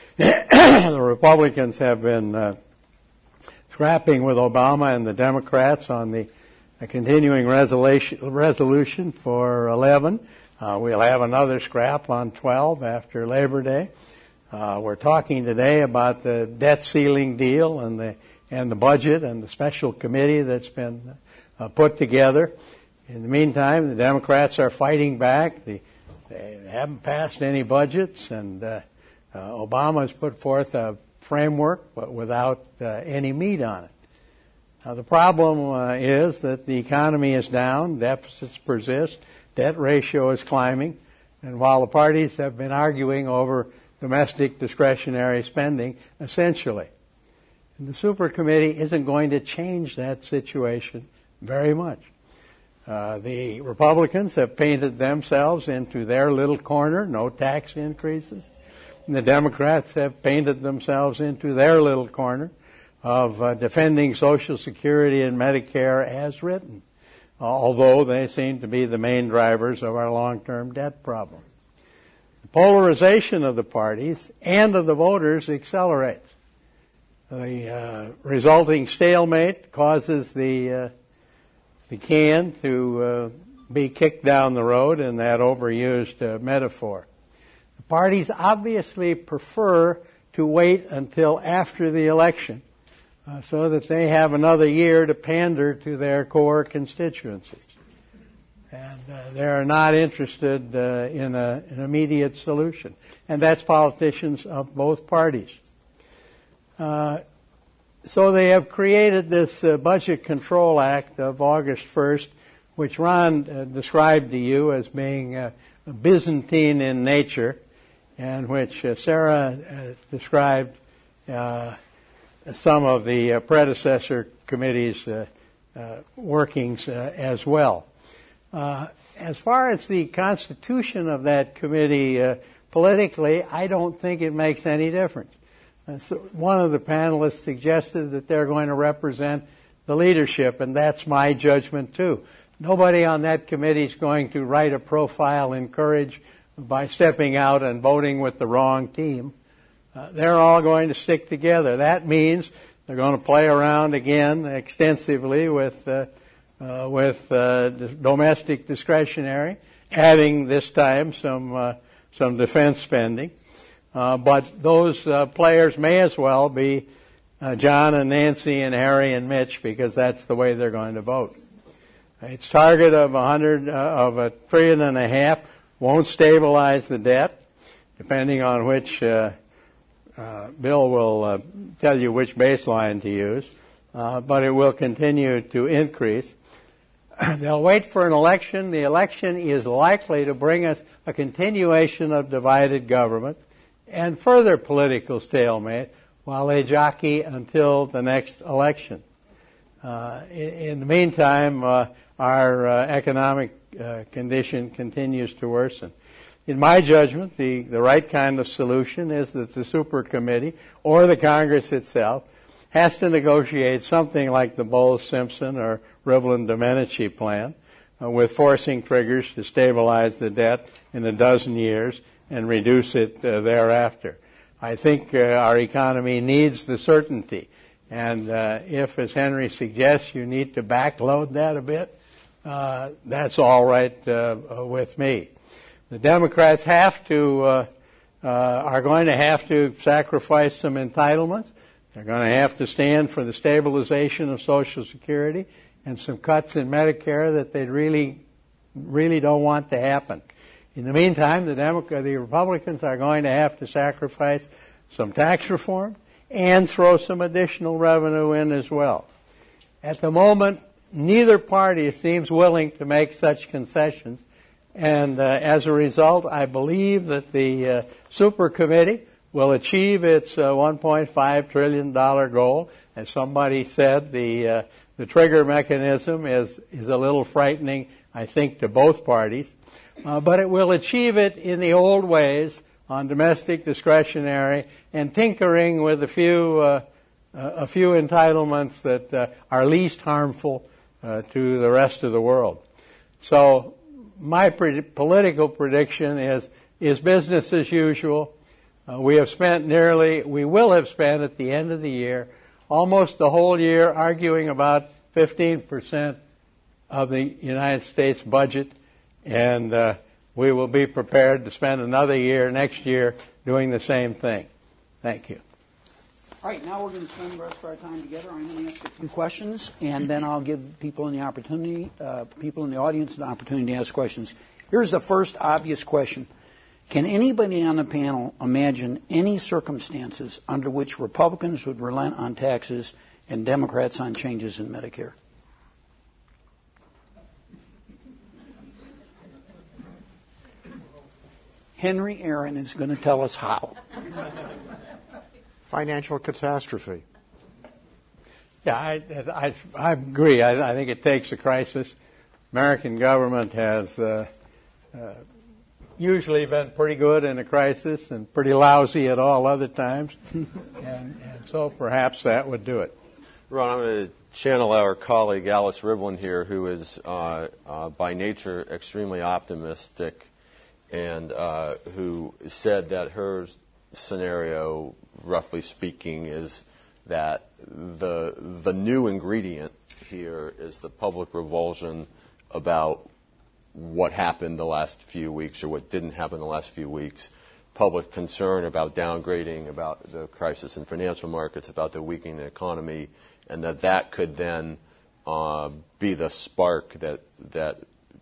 The Republicans have been uh, scrapping with Obama and the Democrats on the uh, continuing resolution, resolution for eleven. Uh, we'll have another scrap on twelve after Labor Day. Uh, we're talking today about the debt ceiling deal and the and the budget and the special committee that's been uh, put together. In the meantime, the Democrats are fighting back. The, they haven't passed any budgets, and uh, uh, Obama has put forth a framework, but without uh, any meat on it. Now, the problem uh, is that the economy is down, deficits persist, debt ratio is climbing, and while the parties have been arguing over domestic discretionary spending, essentially, and the super committee isn't going to change that situation very much. Uh, the Republicans have painted themselves into their little corner, no tax increases. And the Democrats have painted themselves into their little corner of uh, defending Social Security and Medicare as written, uh, although they seem to be the main drivers of our long-term debt problem. The polarization of the parties and of the voters accelerates. The uh, resulting stalemate causes the uh, the can to uh, be kicked down the road in that overused uh, metaphor. The parties obviously prefer to wait until after the election uh, so that they have another year to pander to their core constituencies. And uh, they're not interested uh, in a, an immediate solution. And that's politicians of both parties. Uh, So they have created this uh, Budget Control Act of August first, which Ron uh, described to you as being uh, Byzantine in nature, and which uh, Sarah uh, described uh, some of the uh, predecessor committees' uh, uh, workings uh, as well. Uh, as far as the constitution of that committee uh, politically, I don't think it makes any difference. Uh, so one of the panelists suggested that they're going to represent the leadership, and that's my judgment too. Nobody on that committee is going to write a profile in courage by stepping out and voting with the wrong team. Uh, they're all going to stick together. That means they're going to play around again extensively with uh, uh, with uh, domestic discretionary, adding this time some uh, some defense spending. Uh, but those uh, players may as well be uh, John and Nancy and Harry and Mitch, because that's the way they're going to vote. Its target of a hundred uh, of a trillion and a half won't stabilize the debt, depending on which uh, uh, Bill will uh, tell you which baseline to use, uh, but it will continue to increase. They'll wait for an election. The election is likely to bring us a continuation of divided government and further political stalemate while they jockey until the next election. Uh, in, in the meantime, uh, our uh, economic uh, condition continues to worsen. In my judgment, the, the right kind of solution is that the super committee or the Congress itself has to negotiate something like the Bowles-Simpson or Rivlin-Domenici plan uh, with forcing triggers to stabilize the debt in a dozen years and reduce it uh, thereafter. I think uh, our economy needs the certainty. And uh, if, as Henry suggests, you need to backload that a bit, uh, that's all right uh, with me. The Democrats have to, uh, uh, are going to have to sacrifice some entitlements. They're going to have to stand for the stabilization of Social Security and some cuts in Medicare that they really, really don't want to happen. In the meantime, the, Democrat, the Republicans are going to have to sacrifice some tax reform and throw some additional revenue in as well. At the moment, neither party seems willing to make such concessions, and uh, as a result, I believe that the uh, super committee will achieve its uh, one point five trillion dollars goal. As somebody said, the uh, the trigger mechanism is is a little frightening, I think, to both parties, uh, but it will achieve it in the old ways, on domestic discretionary and tinkering with a few uh, a few entitlements that uh, are least harmful uh, to the rest of the world. So my pre- political prediction is is business as usual. Uh, we have spent nearly, we will have spent at the end of the year, almost the whole year arguing about fifteen percent of the United States budget, and uh, we will be prepared to spend another year next year doing the same thing. Thank you. All right, now we're going to spend the rest of our time together. I'm going to ask a few questions, and then I'll give people in the opportunity, uh, people in the audience, an opportunity to ask questions. Here's the first obvious question: can anybody on the panel imagine any circumstances under which Republicans would relent on taxes and Democrats on changes in Medicare? Henry Aaron is going to tell us how. Financial catastrophe. Yeah, I, I, I agree. I, I think it takes a crisis. American government has uh, uh, usually been pretty good in a crisis and pretty lousy at all other times, and, and so perhaps that would do it. Ron, I'm going to channel our colleague Alice Rivlin here, who is uh, uh, by nature extremely optimistic, and uh, who said that her scenario, roughly speaking, is that the the new ingredient here is the public revulsion about what happened the last few weeks or what didn't happen the last few weeks, public concern about downgrading, about the crisis in financial markets, about the weakening economy, and that that could then uh, be the spark that that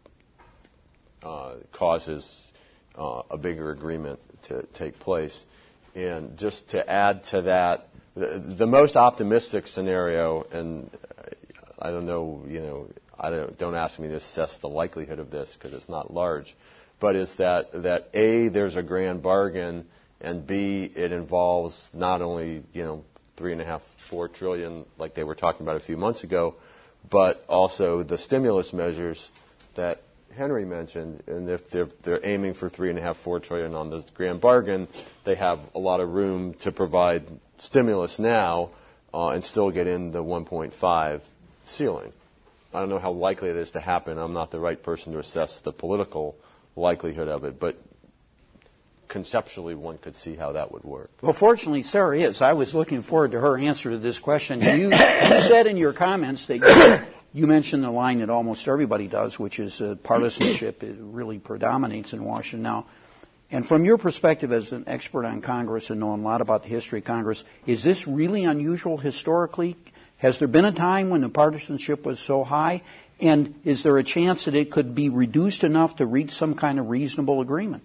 uh, causes uh, a bigger agreement to take place. And just to add to that, the, the most optimistic scenario, and I don't know, you know, I don't, don't ask me to assess the likelihood of this because it's not large, but is that, that A, there's a grand bargain, and B, it involves not only, you know, three and a half, four trillion like they were talking about a few months ago, but also the stimulus measures that Henry mentioned. And if they're, they're aiming for three and a half, four trillion on the grand bargain, they have a lot of room to provide stimulus now uh, and still get in the one point five ceiling. I don't know how likely it is to happen. I'm not the right person to assess the political likelihood of it, but conceptually one could see how that would work. Well, fortunately, Sarah is. I was looking forward to her answer to this question. You, you said in your comments that you, you mentioned the line that almost everybody does, which is uh, partisanship. It really predominates in Washington now. And from your perspective as an expert on Congress and knowing a lot about the history of Congress, is this really unusual historically? Has there been a time when the partisanship was so high? And is there a chance that it could be reduced enough to reach some kind of reasonable agreement?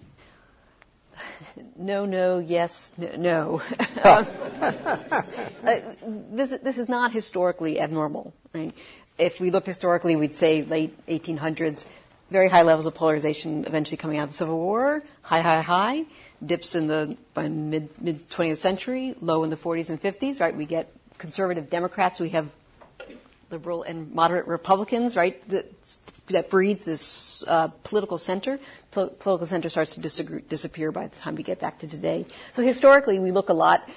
No, no, yes, no. um, uh, this, this is not historically abnormal. Right? If we looked historically, we'd say late eighteen hundreds, very high levels of polarization eventually coming out of the Civil War, high, high, high, dips in the by mid, mid twentieth century, low in the forties and fifties, right? We get conservative Democrats, we have liberal and moderate Republicans, right? That, that breeds this uh, political center. Pol- political center starts to disagree, disappear by the time we get back to today. So historically, we look a lot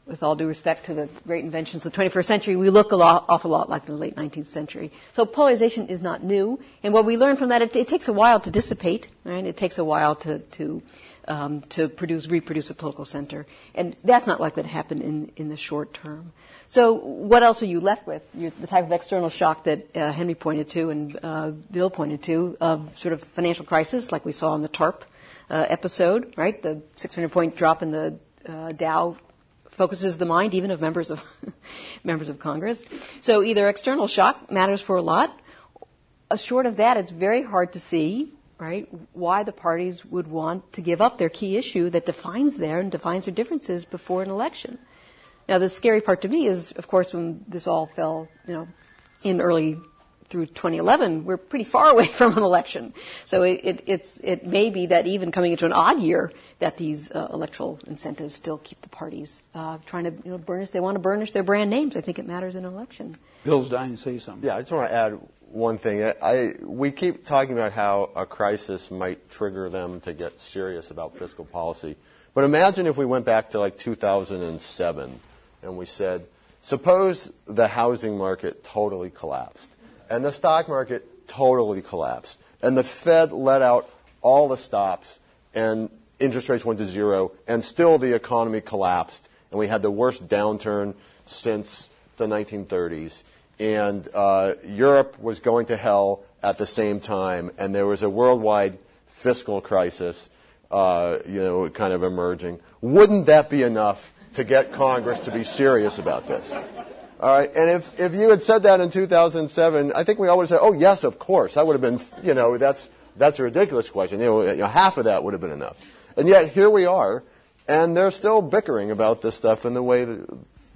with all due respect to the great inventions of the twenty-first century, we look a lot, awful lot like the late nineteenth century. So polarization is not new. And what we learn from that, it, it takes a while to dissipate, right? It takes a while to, to, um, to produce, reproduce a political center. And that's not likely to happen in, in the short term. So what else are you left with? You're the type of external shock that uh, Henry pointed to and uh, Bill pointed to of sort of financial crisis like we saw in the TARP uh, episode, right? The six hundred point drop in the uh, Dow focuses the mind even of members of members of Congress. So either external shock matters for a lot. Uh, short of that, it's very hard to see, right, why the parties would want to give up their key issue that defines their and defines their differences before an election. Now, the scary part to me is, of course, when this all fell, you know, in early through twenty eleven, we're pretty far away from an election. So it, it, it's, it may be that even coming into an odd year, that these uh, electoral incentives still keep the parties uh, trying to, you know, burnish. They want to burnish their brand names. I think it matters in an election. Bill's dying to say something. Yeah, I just want to add one thing. I, I we keep talking about how a crisis might trigger them to get serious about fiscal policy, but imagine if we went back to like two thousand seven and we said, suppose the housing market totally collapsed and the stock market totally collapsed and the Fed let out all the stops and interest rates went to zero and still the economy collapsed and we had the worst downturn since the nineteen thirties and uh, Europe was going to hell at the same time and there was a worldwide fiscal crisis, uh, you know, kind of emerging. Wouldn't that be enough to get Congress to be serious about this? All right, and if, if you had said that in two thousand seven, I think we all would have said, oh, yes, of course. That would have been, you know, that's that's a ridiculous question. You know, you know, half of that would have been enough. And yet here we are, and they're still bickering about this stuff in the way that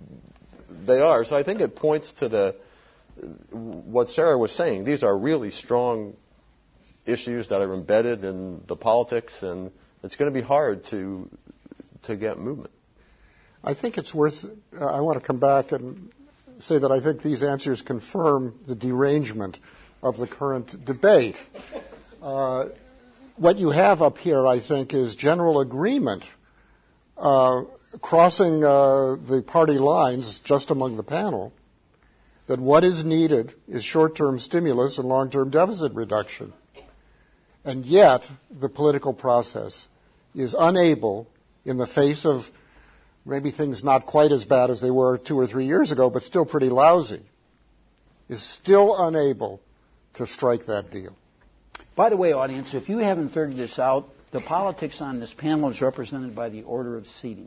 they are. So I think it points to the what Sarah was saying. These are really strong issues that are embedded in the politics, and it's going to be hard to to get movement. I think it's worth, uh, I want to come back and say that I think these answers confirm the derangement of the current debate. Uh, what you have up here, I think, is general agreement uh, crossing uh, the party lines just among the panel that what is needed is short-term stimulus and long-term deficit reduction. And yet, the political process is unable, in the face of maybe things not quite as bad as they were two or three years ago, but still pretty lousy, is still unable to strike that deal. By the way, audience, if you haven't figured this out, the politics on this panel is represented by the order of seating.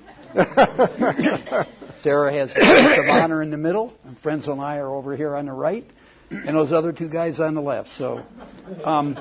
Sarah has the place of honor in the middle, and Friends and I are over here on the right, and those other two guys on the left. So, um,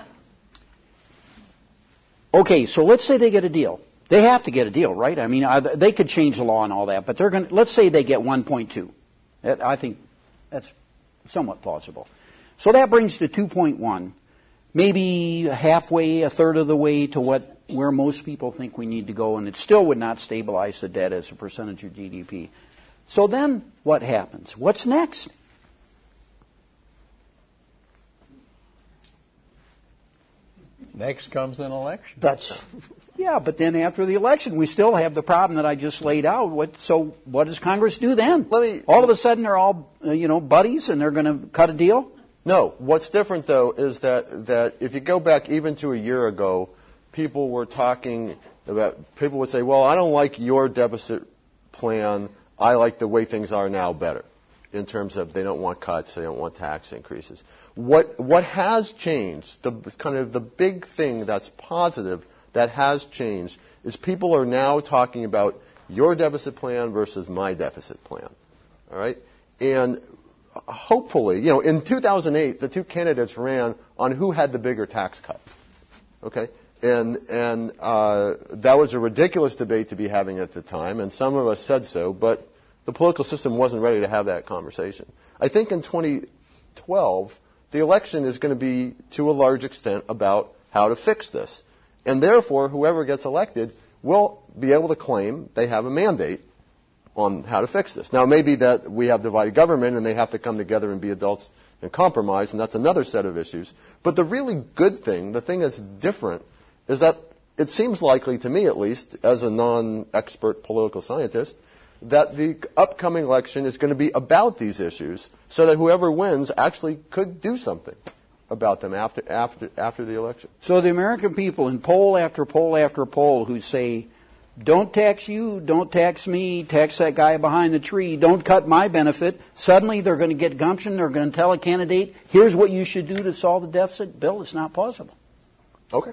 okay, so let's say they get a deal. They have to get a deal, right? I mean, they could change the law and all that, but they're going to, let's say they get one point two. I think that's somewhat plausible. So that brings to two point one, maybe halfway, a third of the way to what where most people think we need to go, and it still would not stabilize the debt as a percentage of G D P. So then what happens? What's next? Next comes an election. That's Yeah, but then after the election, we still have the problem that I just laid out. What, so what does Congress do then? Let me, all of a sudden, they're all, uh, you know, buddies, and they're going to cut a deal? No. What's different, though, is that, that if you go back even to a year ago, people were talking about, people would say, well, I don't like your deficit plan. I like the way things are now better in terms of they don't want cuts, they don't want tax increases. What, what has changed, the kind of the big thing that's positive that has changed is people are now talking about your deficit plan versus my deficit plan. All right? And hopefully, you know, in two thousand eight, the two candidates ran on who had the bigger tax cut. Okay? And, and uh, that was a ridiculous debate to be having at the time, and some of us said so, but the political system wasn't ready to have that conversation. I think in twenty twelve, the election is going to be, to a large extent, about how to fix this. And therefore, whoever gets elected will be able to claim they have a mandate on how to fix this. Now, maybe that we have divided government and they have to come together and be adults and compromise, and that's another set of issues. But the really good thing, the thing that's different, is that it seems likely, to me at least, as a non-expert political scientist, that the upcoming election is going to be about these issues so that whoever wins actually could do something about them after after after the election. So the American people in poll after poll after poll who say, don't tax you, don't tax me, tax that guy behind the tree, don't cut my benefit, suddenly they're going to get gumption, they're going to tell a candidate, here's what you should do to solve the deficit. Bill, it's not possible. Okay.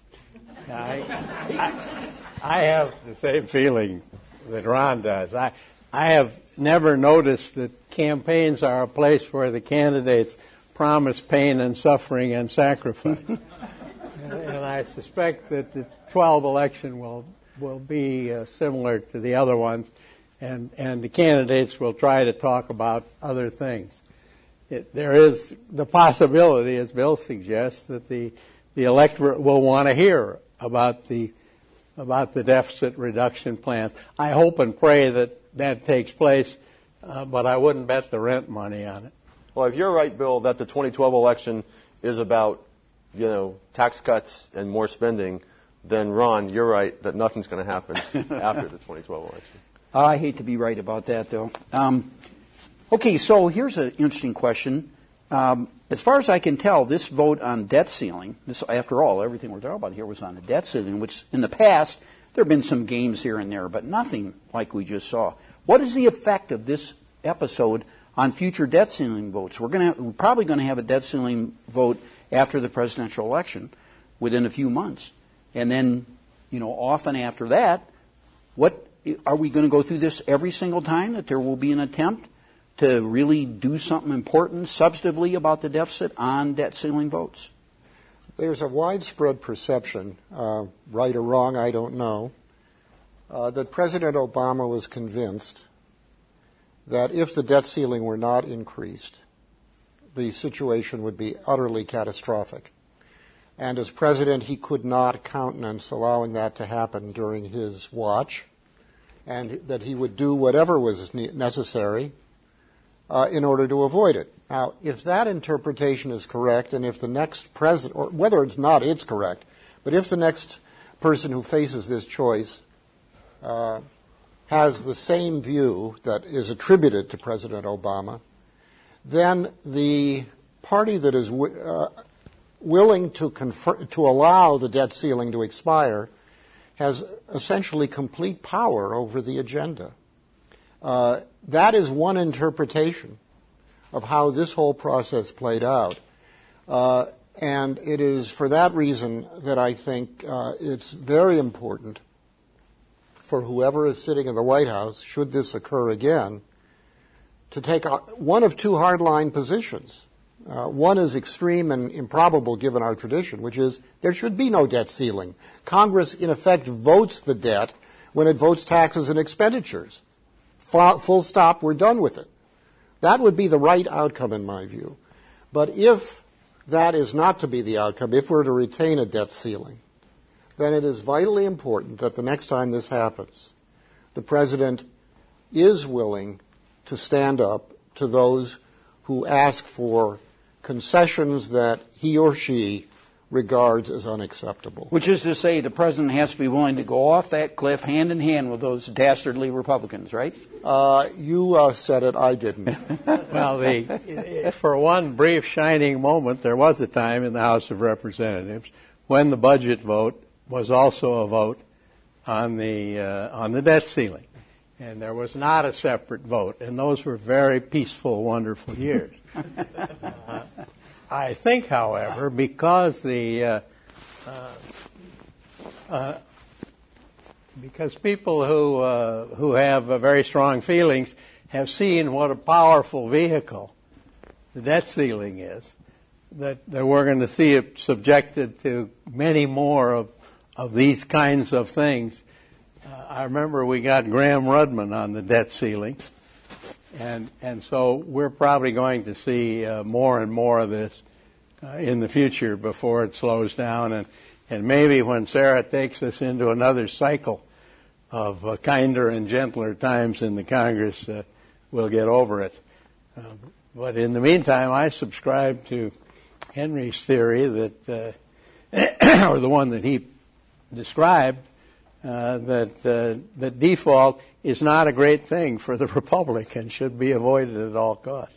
I, I, I have the same feeling that Ron does. I, I have never noticed that campaigns are a place where the candidates promise pain and suffering and sacrifice. and, and I suspect that the twelve election will will be uh, similar to the other ones, and, and the candidates will try to talk about other things. It, there is the possibility, as Bill suggests, that the, the electorate will want to hear about the about the deficit reduction plans. I hope and pray that that takes place, uh, but I wouldn't bet the rent money on it. Well, if you're right, Bill, that the twenty twelve election is about, you know, tax cuts and more spending, then Ron, you're right that nothing's going to happen after the twenty twelve election. I hate to be right about that, though. Um, okay, so here's an interesting question. Um, as far as I can tell, this vote on debt ceiling, this, after all, everything we're talking about here was on the debt ceiling, which in the past there have been some games here and there, but nothing like we just saw. What is the effect of this episode on future debt ceiling votes? We're going to we're probably going to have a debt ceiling vote after the presidential election within a few months. And then, you know, often after that, what are we going to go through this every single time that there will be an attempt to really do something important substantively about the deficit on debt ceiling votes? There's a widespread perception, uh, right or wrong, I don't know, uh, that President Obama was convinced that if the debt ceiling were not increased, the situation would be utterly catastrophic. And as president, he could not countenance allowing that to happen during his watch, and that he would do whatever was necessary uh, in order to avoid it. Now, if that interpretation is correct, and if the next president, or whether it's not, it's correct, but if the next person who faces this choice uh, has the same view that is attributed to President Obama, then the party that is uh, willing to confer, to allow the debt ceiling to expire has essentially complete power over the agenda. Uh, that is one interpretation of how this whole process played out. Uh, and it is for that reason that I think uh, it's very important for whoever is sitting in the White House, should this occur again, to take a, one of two hardline positions. Uh, one is extreme and improbable given our tradition, which is there should be no debt ceiling. Congress, in effect, votes the debt when it votes taxes and expenditures. Full stop, we're done with it. That would be the right outcome in my view. But if that is not to be the outcome, if we're to retain a debt ceiling, then it is vitally important that the next time this happens, the President is willing to stand up to those who ask for concessions that he or she regards as unacceptable. Which is to say the President has to be willing to go off that cliff hand in hand with those dastardly Republicans, right? Uh, you uh, said it, I didn't. Well, the, for one brief shining moment, there was a time in the House of Representatives when the budget vote was also a vote on the uh, on the debt ceiling. And there was not a separate vote, and those were very peaceful, wonderful years. uh, I think, however, because the uh, uh, uh, because people who uh, who have uh, very strong feelings have seen what a powerful vehicle the debt ceiling is, that, that we're going to see it subjected to many more of of these kinds of things. Uh, I remember we got Graham Rudman on the debt ceiling, and and so we're probably going to see uh, more and more of this uh, in the future before it slows down, and, and maybe when Sarah takes us into another cycle of uh, kinder and gentler times in the Congress, uh, we'll get over it. Uh, but in the meantime, I subscribe to Henry's theory that, uh, or the one that he described, uh, that uh, that default is not a great thing for the republic and should be avoided at all costs.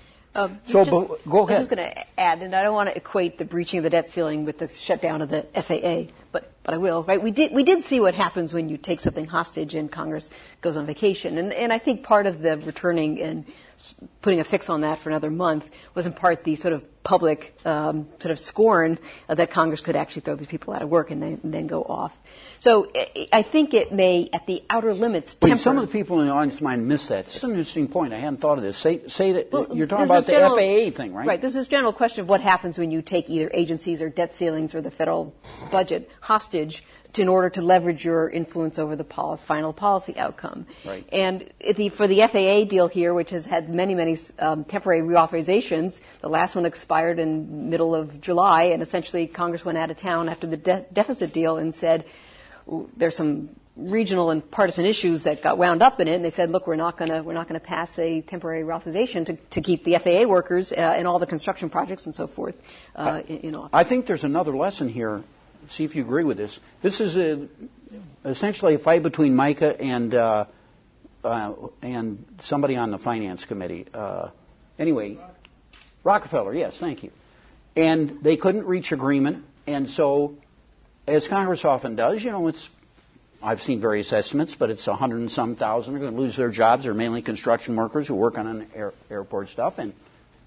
Um, So, just, but- go I was ahead. just going to add, and I don't want to equate the breaching of the debt ceiling with the shutdown of the F A A, but but I will. Right? We did we did see what happens when you take something hostage and Congress goes on vacation, and and I think part of the returning and putting a fix on that for another month was in part the sort of public um, sort of scorn uh, that Congress could actually throw these people out of work and then, and then go off. So I, I think it may, at the outer limits, temper. Wait, some of the people in the audience might miss that. It's an interesting point. I hadn't thought of this. Say, say that Well, you're talking there's about this the general- F A A thing, right? Right. There's this general question of what happens when you take either agencies or debt ceilings or the federal budget hostage to, in order to leverage your influence over the policy, final policy outcome. Right. And the, for the F A A deal here, which has had many, many um, temporary reauthorizations, the last one expired in middle of July, and essentially Congress went out of town after the de- deficit deal and said, there's some regional and partisan issues that got wound up in it, and they said, look, we're not going to we're not going to pass a temporary reauthorization to, to keep the F A A workers uh, and all the construction projects and so forth uh, in, in office. I think there's another lesson here. See if you agree with this. This is a, essentially a fight between Micah and uh, uh, and somebody on the finance committee. Uh, anyway, Rockefeller. Yes, thank you. And they couldn't reach agreement, and so, as Congress often does, you know, it's, I've seen various estimates, but it's a hundred and some thousand are going to lose their jobs. They're mainly construction workers who work on air, airport stuff, and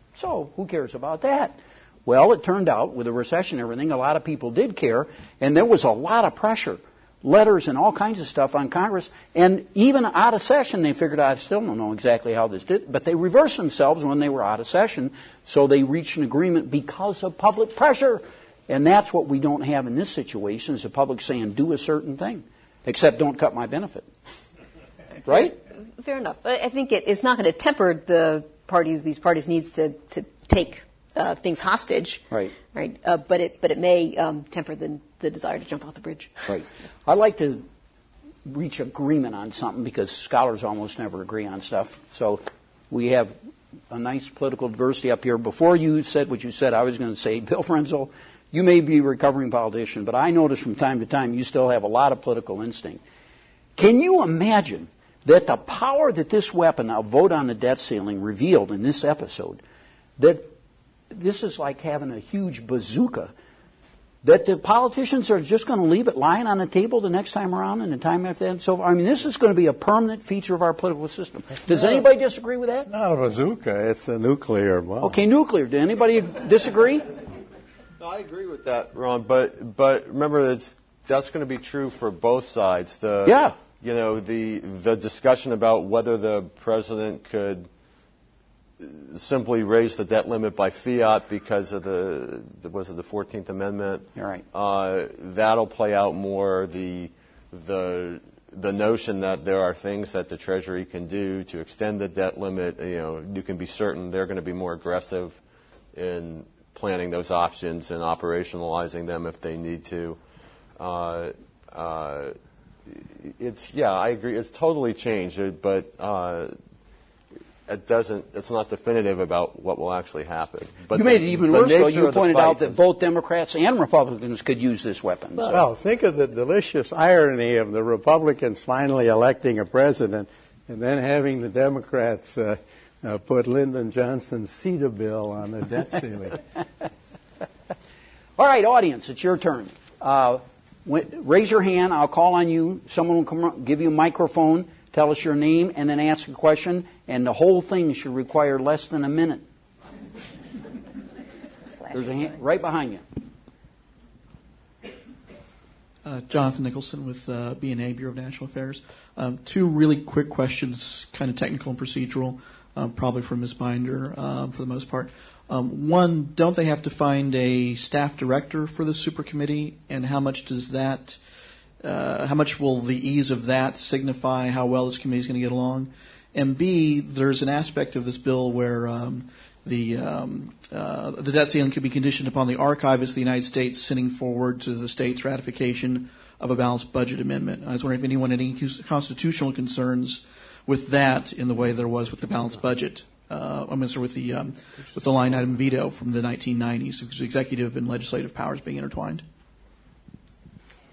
so who cares about that? Well, it turned out with the recession and everything, a lot of people did care, and there was a lot of pressure, letters and all kinds of stuff on Congress, and even out of session, they figured out, I still don't know exactly how this did, but they reversed themselves when they were out of session, so they reached an agreement because of public pressure. And that's what we don't have in this situation, is the public saying, do a certain thing, except don't cut my benefit. Right? Fair enough. But I think it, it's not going to temper the parties, these parties' needs to, to take uh, things hostage. Right. Right. Uh, but it but it may um, temper the, the desire to jump off the bridge. Right. I like to reach agreement on something because scholars almost never agree on stuff. So we have a nice political diversity up here. Before you said what you said, I was going to say, Bill Frenzel, you may be a recovering politician, but I notice from time to time you still have a lot of political instinct. Can you imagine that the power that this weapon, a vote on the debt ceiling, revealed in this episode, that this is like having a huge bazooka, that the politicians are just going to leave it lying on the table the next time around and the time after that and so forth? I mean, this is going to be a permanent feature of our political system. Does anybody disagree with that? It's not a bazooka, it's a nuclear bomb. Okay, nuclear. Does anybody disagree? No, I agree with that, Ron. But but remember, that's that's going to be true for both sides. The Yeah. You know, the the discussion about whether the president could simply raise the debt limit by fiat because of the, was it the fourteenth Amendment? You're right. Uh, that'll play out more. The the the notion that there are things that the Treasury can do to extend the debt limit, you know, you can be certain they're going to be more aggressive in planning those options and operationalizing them if they need to. Uh, uh, it's yeah, I agree. It's totally changed, but uh, it doesn't. It's not definitive about what will actually happen. But you made the, it even the worse, though. nature You of the pointed fight out that is- both Democrats and Republicans could use this weapon. So. Well, think of the delicious irony of the Republicans finally electing a president and then having the Democrats uh, uh, put Lyndon Johnson's CETA bill on the debt ceiling. All right, audience, it's your turn. Uh, when, raise your hand. I'll call on you. Someone will come around, give you a microphone, tell us your name, and then ask a question. And the whole thing should require less than a minute. There's a hand right behind you. Uh, Jonathan Nicholson with uh, B and A, Bureau of National Affairs. Um, two really quick questions, kind of technical and procedural, um, probably for Miz Binder um, for the most part. Um, one, don't they have to find a staff director for the super committee, and how much does that, uh, how much will the ease of that signify how well this committee is going to get along? And B, there's an aspect of this bill where um, the um, uh, the debt ceiling could be conditioned upon the archivist of the United States sending forward to the state's ratification of a balanced budget amendment. I was wondering if anyone had any constitutional concerns with that in the way there was with the balanced budget. Uh, I'm sorry, with the um, with the line item veto from the nineteen nineties, because executive and legislative powers being intertwined.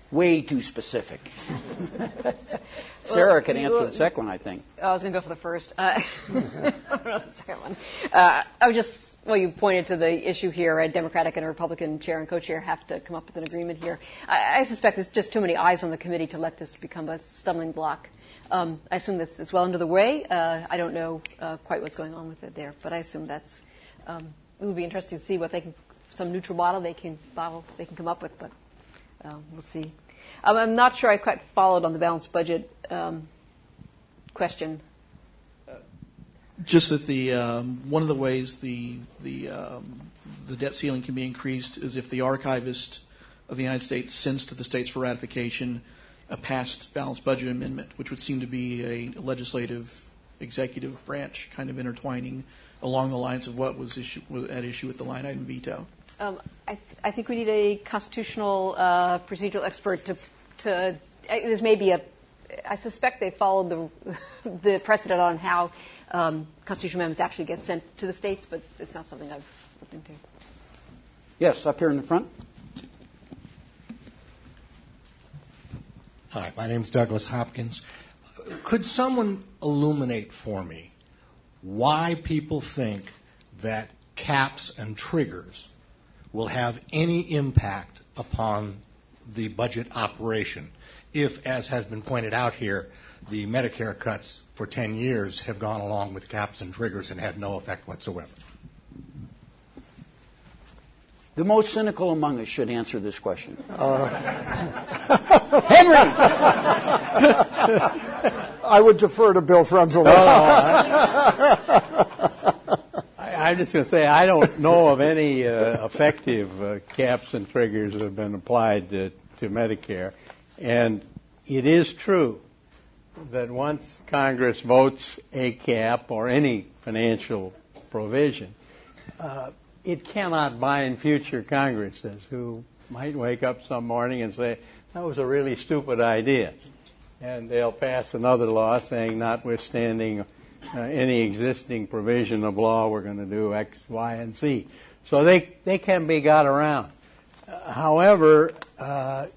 way too specific. Sarah can answer the second one, I think. I was going to go for the first. Uh, I don't know the second one. Uh, I was just, well, you pointed to the issue here. A Democratic and a Republican chair and co-chair have to come up with an agreement here. I, I suspect there's just too many eyes on the committee to let this become a stumbling block. Um, I assume that's it's well under the way. Uh, I don't know uh, quite what's going on with it there, but I assume that's. Um, it would be interesting to see what they can, some neutral model they can model they can come up with, but uh, we'll see. Um, I'm not sure I quite followed on the balanced budget um, question. Just that the um, one of the ways the the um, the debt ceiling can be increased is if the archivist of the United States sends to the states for ratification a passed balanced budget amendment, which would seem to be a legislative executive branch kind of intertwining along the lines of what was issue, at issue with the line item veto. Um, I, th- I think we need a constitutional uh, procedural expert to to. I, this may be a. I suspect they followed the the precedent on how um, constitutional amendments actually get sent to the states, but it's not something I've looked into. Yes, up here in the front. Hi, my name is Douglas Hopkins. Could someone illuminate for me why people think that caps and triggers will have any impact upon the budget operation if, as has been pointed out here, the Medicare cuts for ten years have gone along with caps and triggers and had no effect whatsoever? The most cynical among us should answer this question. Uh, Henry! I would defer to Bill Frenzel. No, no, I, I, I'm just going to say I don't know of any uh, effective uh, caps and triggers that have been applied to, to Medicare. And it is true that once Congress votes a cap or any financial provision, uh, it cannot bind future Congresses who might wake up some morning and say, that was a really stupid idea. And they'll pass another law saying, notwithstanding uh, any existing provision of law, we're going to do X, Y, and Z. So they, they can be got around. Uh, however, uh,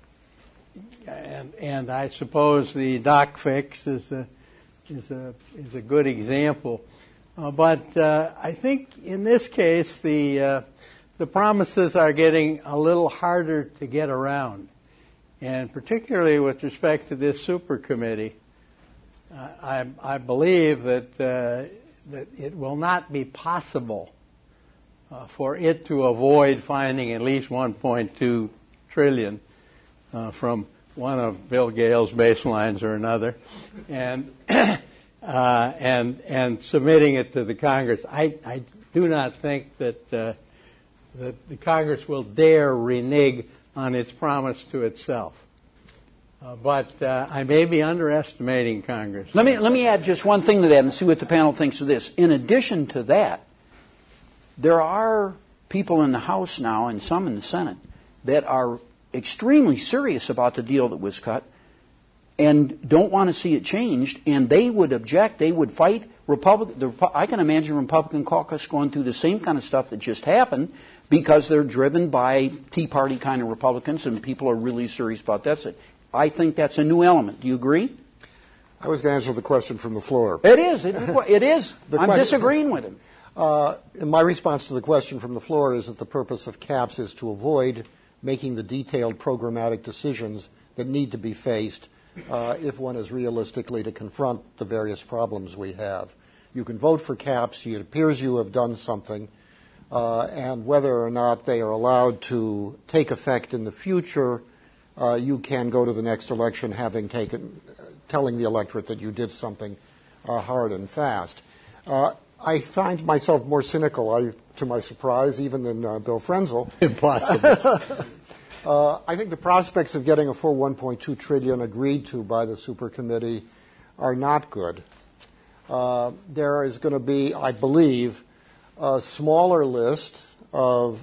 and, and I suppose the doc fix is a, is a, is a good example. Uh, but uh, I think in this case, the uh, the promises are getting a little harder to get around, and particularly with respect to this super committee, uh, I, I believe that uh, that it will not be possible uh, for it to avoid finding at least one point two trillion uh, from one of Bill Gale's baselines or another, and. Uh, and and submitting it to the Congress. I, I do not think that uh, that the Congress will dare renege on its promise to itself. Uh, but uh, I may be underestimating Congress. Let me let me add just one thing to that and see what the panel thinks of this. In addition to that, there are people in the House now and some in the Senate that are extremely serious about the deal that was cut and don't want to see it changed, and they would object. They would fight. Republic, the, I can imagine Republican caucus going through the same kind of stuff that just happened because they're driven by Tea Party kind of Republicans, and people are really serious about that. So I think that's a new element. Do you agree? I was going to answer the question from the floor. It is. It, it is. I'm question, disagreeing with him. Uh, my response to the question from the floor is that the purpose of caps is to avoid making the detailed programmatic decisions that need to be faced Uh, if one is realistically to confront the various problems we have. You can vote for caps. It appears you have done something. Uh, and whether or not they are allowed to take effect in the future, uh, you can go to the next election having taken, telling the electorate that you did something uh, hard and fast. Uh, I find myself more cynical, I, to my surprise, even than uh, Bill Frenzel. Impossible. Uh, I think the prospects of getting a full one point two trillion dollars agreed to by the super committee are not good. Uh, there is going to be, I believe, a smaller list of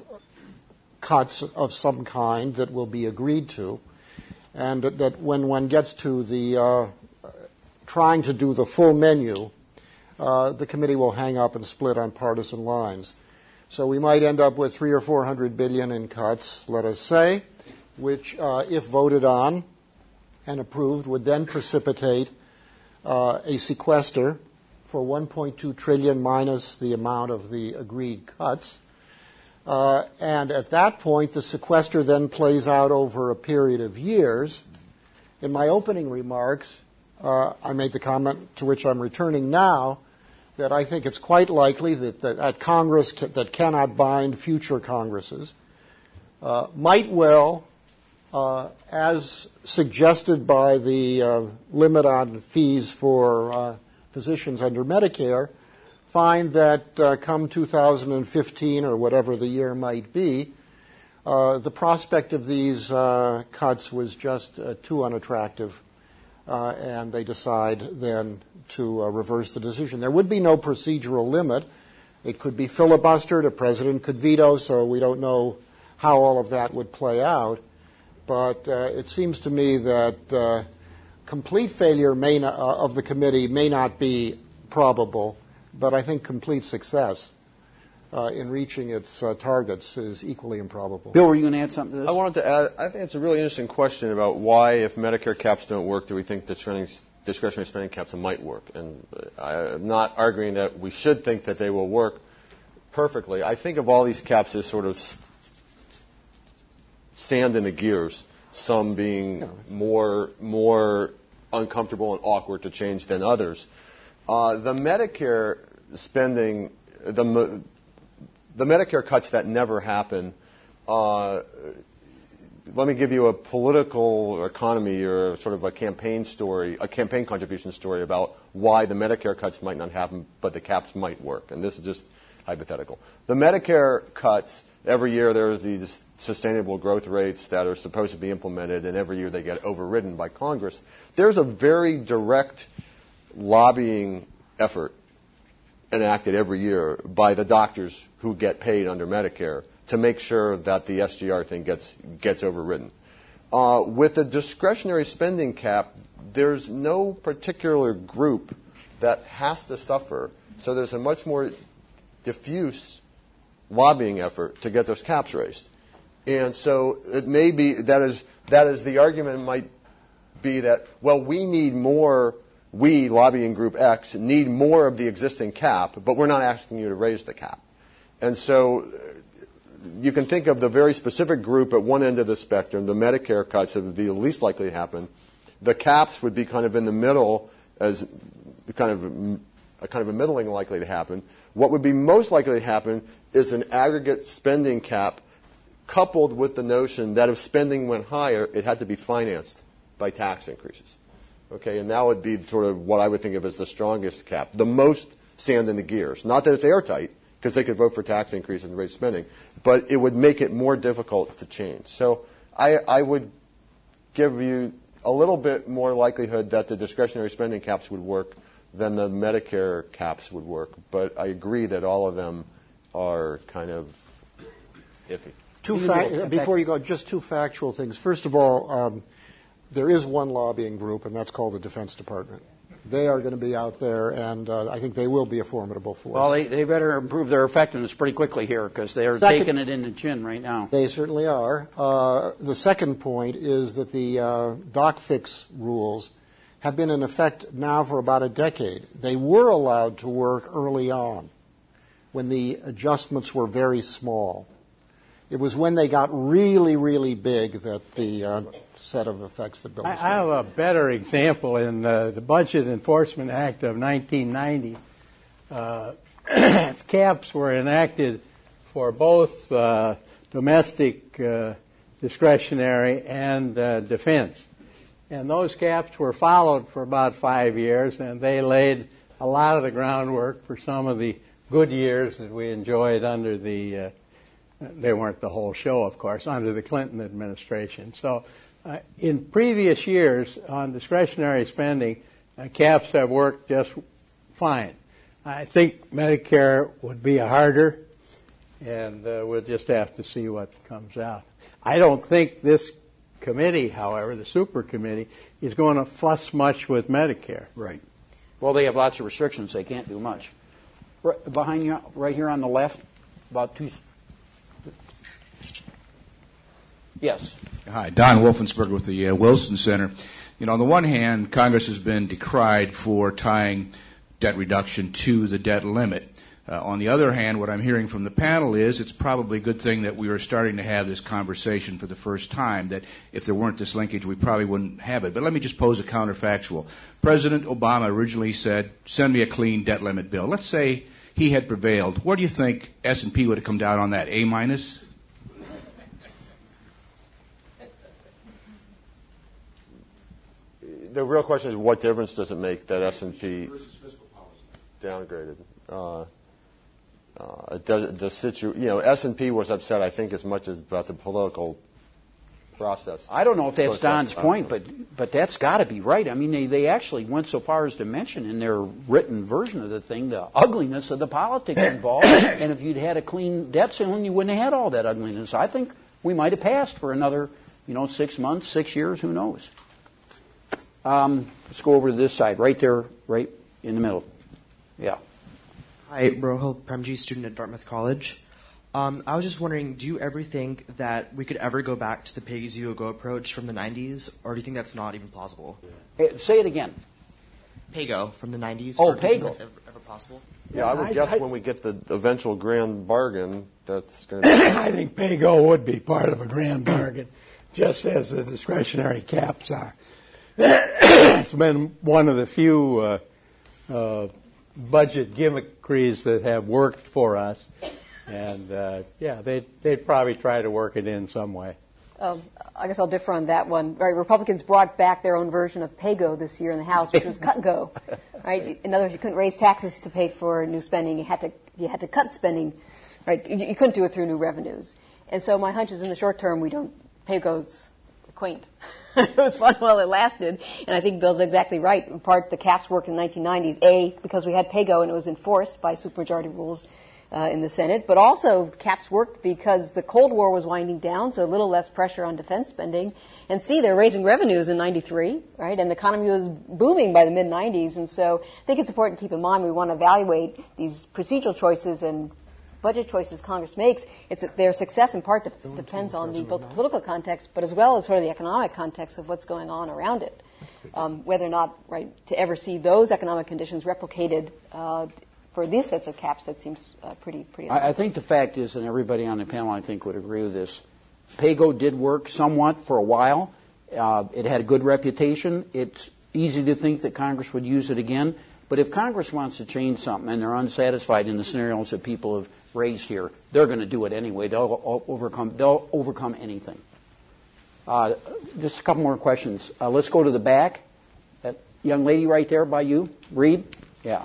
cuts of some kind that will be agreed to, and that when one gets to the uh, trying to do the full menu, uh, the committee will hang up and split on partisan lines. So we might end up with three or four hundred billion in cuts, let us say. which, uh, if voted on and approved, would then precipitate uh, a sequester for one point two trillion dollars minus the amount of the agreed cuts. Uh, and at that point, the sequester then plays out over a period of years. In my opening remarks, uh, I made the comment to which I'm returning now, that I think it's quite likely that, that, that Congress ca- that cannot bind future Congresses uh, might well, uh, as suggested by the uh, limit on fees for uh, physicians under Medicare, find that uh, come two thousand fifteen or whatever the year might be, uh, the prospect of these uh, cuts was just uh, too unattractive, uh, and they decide then to uh, reverse the decision. There would be no procedural limit. It could be filibustered. A president could veto, so we don't know how all of that would play out. But uh, it seems to me that uh, complete failure may not, uh, of the committee may not be probable, but I think complete success uh, in reaching its uh, targets is equally improbable. Bill, were you going to add something to this? I wanted to add, I think it's a really interesting question about why, if Medicare caps don't work, do we think that discretionary spending caps might work? And I'm not arguing that we should think that they will work perfectly. I think of all these caps as sort of sand in the gears, some being more, more uncomfortable and awkward to change than others. Uh, the Medicare spending, the, the Medicare cuts that never happen, uh, let me give you a political economy or sort of a campaign story, a campaign contribution story about why the Medicare cuts might not happen, but the caps might work. And this is just hypothetical. The Medicare cuts, every year there are these sustainable growth rates that are supposed to be implemented, and every year they get overridden by Congress. There's a very direct lobbying effort enacted every year by the doctors who get paid under Medicare to make sure that the S G R thing gets gets overridden. Uh, with the discretionary spending cap, there's no particular group that has to suffer, so there's a much more diffuse lobbying effort to get those caps raised. And so it may be, that is, that is the argument might be that, well, we need more, we, lobbying group X, need more of the existing cap, but we're not asking you to raise the cap. And so you can think of the very specific group at one end of the spectrum, the Medicare cuts that would be the least likely to happen. The caps would be kind of in the middle as kind of a kind of a middling likely to happen. What would be most likely to happen is an aggregate spending cap coupled with the notion that if spending went higher, it had to be financed by tax increases. Okay, and that would be sort of what I would think of as the strongest cap, the most sand in the gears. Not that it's airtight, because they could vote for tax increases and raise spending, but it would make it more difficult to change. So I, I would give you a little bit more likelihood that the discretionary spending caps would work than the Medicare caps would work, but I agree that all of them are kind of iffy. Two fa- before you go, just two factual things. First of all, um, there is one lobbying group, and that's called the Defense Department. They are going to be out there, and uh, I think they will be a formidable force. Well, they, they better improve their effectiveness pretty quickly here, because they are second, taking it in the chin right now. They certainly are. Uh, the second point is that the uh, doc fix rules have been in effect now for about a decade. They were allowed to work early on when the adjustments were very small. It was when they got really, really big that the uh, set of effects that Bill was I, I have a better example in uh, the Budget Enforcement Act of nineteen ninety. Uh, caps were enacted for both uh, domestic uh, discretionary and uh, defense. And those caps were followed for about five years, and they laid a lot of the groundwork for some of the good years that we enjoyed under the uh, they weren't the whole show, of course, under the Clinton administration. So uh, in previous years on discretionary spending, uh, caps have worked just fine. I think Medicare would be harder, and uh, we'll just have to see what comes out. I don't think this committee, however, the super committee, is going to fuss much with Medicare. Right. Well, they have lots of restrictions. They can't do much. Right behind you, right here on the left, about two... Yes. Hi, Don Wolfensberger with the uh, Wilson Center. You know, on the one hand, Congress has been decried for tying debt reduction to the debt limit. Uh, on the other hand, what I'm hearing from the panel is it's probably a good thing that we are starting to have this conversation for the first time, that if there weren't this linkage, we probably wouldn't have it. But let me just pose a counterfactual. President Obama originally said, send me a clean debt limit bill. Let's say he had prevailed. Where do you think S and P would have come down on that? A minus? The real question is, what difference does it make that S and P downgraded? Uh, uh, does the situ- you know, S and P was upset, I think, as much as about the political process. I don't know if that's Don's point, but but that's got to be right. I mean, they, they actually went so far as to mention in their written version of the thing the ugliness of the politics involved. And if you'd had a clean debt ceiling, you wouldn't have had all that ugliness. I think we might have passed for another, you know, six months, six years, who knows. Um, let's go over to this side, right there, right in the middle. Yeah. Hi, Rohil Premji, student at Dartmouth College. Um, I was just wondering, do you ever think that we could ever go back to the pay-as-you-go approach from the nineties, or do you think that's not even possible? Hey, say it again. Pay-go from the nineties. Oh, or do you think pay-go. that's ever, ever possible? Yeah, I would I- guess I- when we get the eventual grand bargain, that's going to be. I think pay-go would be part of a grand bargain, just as the discretionary caps are. It's been one of the few uh, uh, budget gimmickries that have worked for us, and uh, yeah, they'd, they'd probably try to work it in some way. Um, I guess I'll differ on that one. Right, Republicans brought back their own version of pay-go this year in the House, which was cut and go. Right, in other words, you couldn't raise taxes to pay for new spending. You had to you had to cut spending. Right, you, you couldn't do it through new revenues. And so my hunch is, in the short term, we don't. Pay-go's quaint. It was fun while it lasted, and I think Bill's exactly right. In part, the caps worked in the nineteen nineties. A, because we had pay-go and it was enforced by supermajority rules uh, in the Senate, but also caps worked because the Cold War was winding down, so a little less pressure on defense spending. And C, they're raising revenues in ninety-three, right? And the economy was booming by the mid nineties, and so I think it's important to keep in mind we want to evaluate these procedural choices and budget choices Congress makes. It's their success in part de- depends on the both the political context, but as well as sort of the economic context of what's going on around it. Um, whether or not, right, to ever see those economic conditions replicated uh, for these sets of caps, that seems uh, pretty pretty. I, I think the fact is, and everybody on the panel, I think, would agree with this. Pay-go did work somewhat for a while. Uh, it had a good reputation. It's easy to think that Congress would use it again. But if Congress wants to change something and they're unsatisfied in the scenarios that people have raised here, they're going to do it anyway. They'll overcome. They'll overcome anything. Uh, just a couple more questions. Uh, let's go to the back. That young lady right there by you, Reed. Yeah.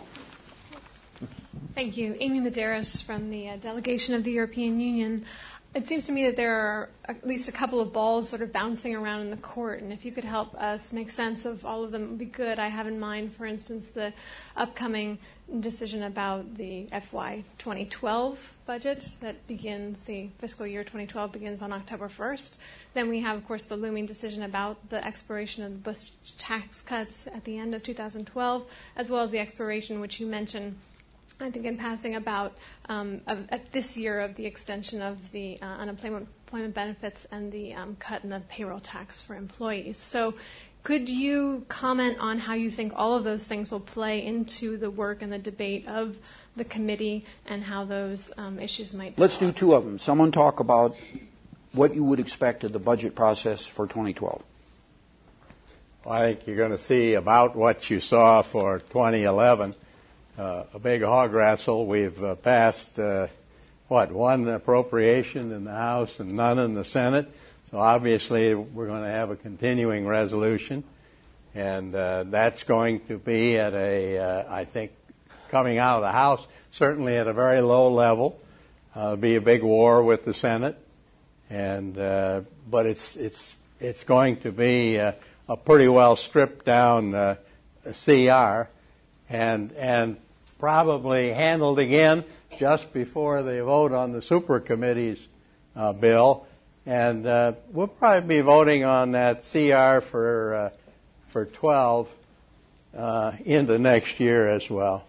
Thank you, Amy Medeiros from the uh, delegation of the European Union. It seems to me that there are at least a couple of balls sort of bouncing around in the court, and if you could help us make sense of all of them, it would be good. I have in mind, for instance, the upcoming decision about the F Y twenty twelve budget that begins, the fiscal year twenty twelve begins on October first. Then we have, of course, the looming decision about the expiration of the Bush tax cuts at the end of two thousand twelve, as well as the expiration, which you mentioned, I think in passing, about um, of, at this year of the extension of the uh, unemployment employment benefits and the um, cut in the payroll tax for employees. So could you comment on how you think all of those things will play into the work and the debate of the committee and how those um, issues might develop? Let's do two of them. Someone talk about what you would expect of the budget process for twenty twelve. Well, I think you're going to see about what you saw for twenty eleven. Uh, a big hog wrestle. We've uh, passed, uh, what, one appropriation in the House and none in the Senate. So obviously we're going to have a continuing resolution. And uh, that's going to be at a, uh, I think, coming out of the House, certainly at a very low level. Uh, it'll be a big war with the Senate. And uh, but it's it's it's going to be uh, a pretty well stripped down uh, C R. And and probably handled again just before they vote on the super committee's uh, bill, and uh, we'll probably be voting on that C R for uh, for twelve uh, into next year as well.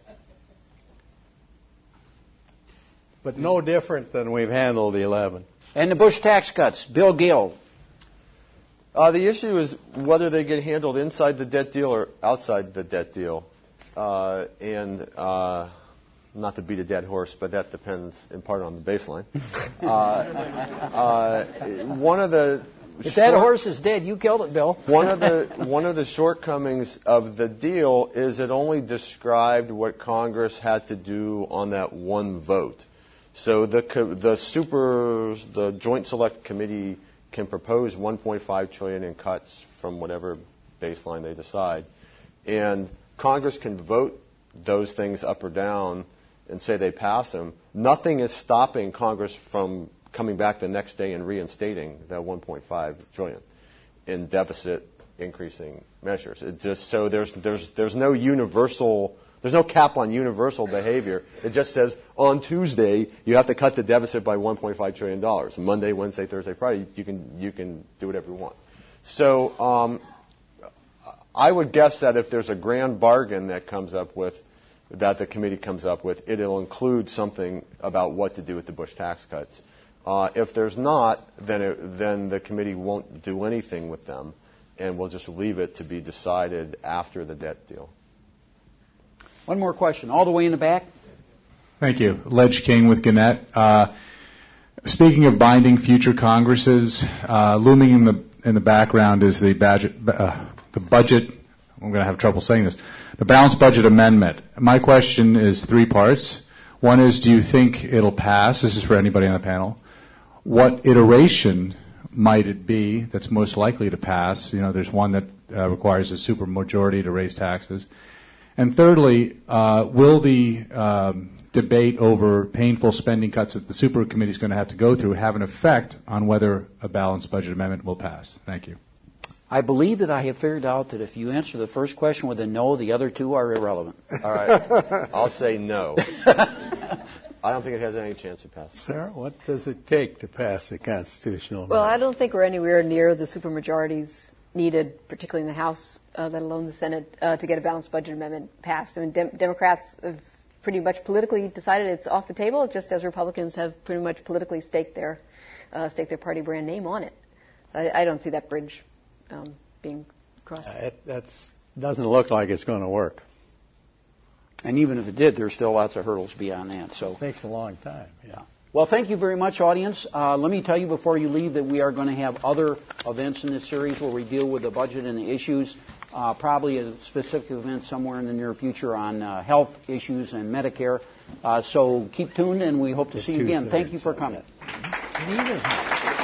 But no different than we've handled eleven. And the Bush tax cuts. Bill Gale, Uh, the issue is whether they get handled inside the debt deal or outside the debt deal. Uh, and uh, not to beat a dead horse, but that depends in part on the baseline. uh, uh, one of the If that horse is dead, you killed it, Bill. one of the one of the shortcomings of the deal is it only described what Congress had to do on that one vote. So the the super the Joint Select Committee can propose one point five trillion dollars in cuts from whatever baseline they decide, and Congress can vote those things up or down and say they pass them. Nothing is stopping Congress from coming back the next day and reinstating that one point five trillion dollars in deficit increasing measures. It just so there's there's there's no universal there's no cap on universal behavior. It just says on Tuesday you have to cut the deficit by one point five trillion dollars. Monday, Wednesday, Thursday, Friday you can you can do whatever you want. So um, I would guess that if there's a grand bargain that comes up with that the committee comes up with, it'll include something about what to do with the Bush tax cuts. Uh, if there's not, then it, then the committee won't do anything with them, and we'll just leave it to be decided after the debt deal. One more question, all the way in the back. Thank you. Ledge King with Gannett. Uh, speaking of binding future Congresses, uh, looming in the in the background is the budget. Uh, the budget. I'm going to have trouble saying this. The balanced budget amendment. My question is three parts. One is, do you think it'll pass? This is for anybody on the panel. What iteration might it be that's most likely to pass? You know, there's one that uh, requires a supermajority to raise taxes. And thirdly, uh, will the um, debate over painful spending cuts that the super committee is going to have to go through have an effect on whether a balanced budget amendment will pass? Thank you. I believe that I have figured out that if you answer the first question with a no, the other two are irrelevant. All right. I'll say no. I don't think it has any chance of passing. Sarah, what does it take to pass a constitutional Well, amendment? I don't think we're anywhere near the supermajorities needed, particularly in the House, uh, let alone the Senate, uh, to get a balanced budget amendment passed. I mean, Dem- Democrats have pretty much politically decided it's off the table, just as Republicans have pretty much politically staked their uh, staked their party brand name on it. I, I don't see that bridge um, being crossed. Uh, it that's, doesn't look like it's going to work. And even if it did, there's still lots of hurdles beyond that. So it takes a long time. Yeah. Well, thank you very much, audience. Uh, let me tell you before you leave that we are going to have other events in this series where we deal with the budget and the issues, uh, probably a specific event somewhere in the near future on uh, health issues and Medicare. Uh, so keep tuned, and we hope to see you again. Thank you for coming.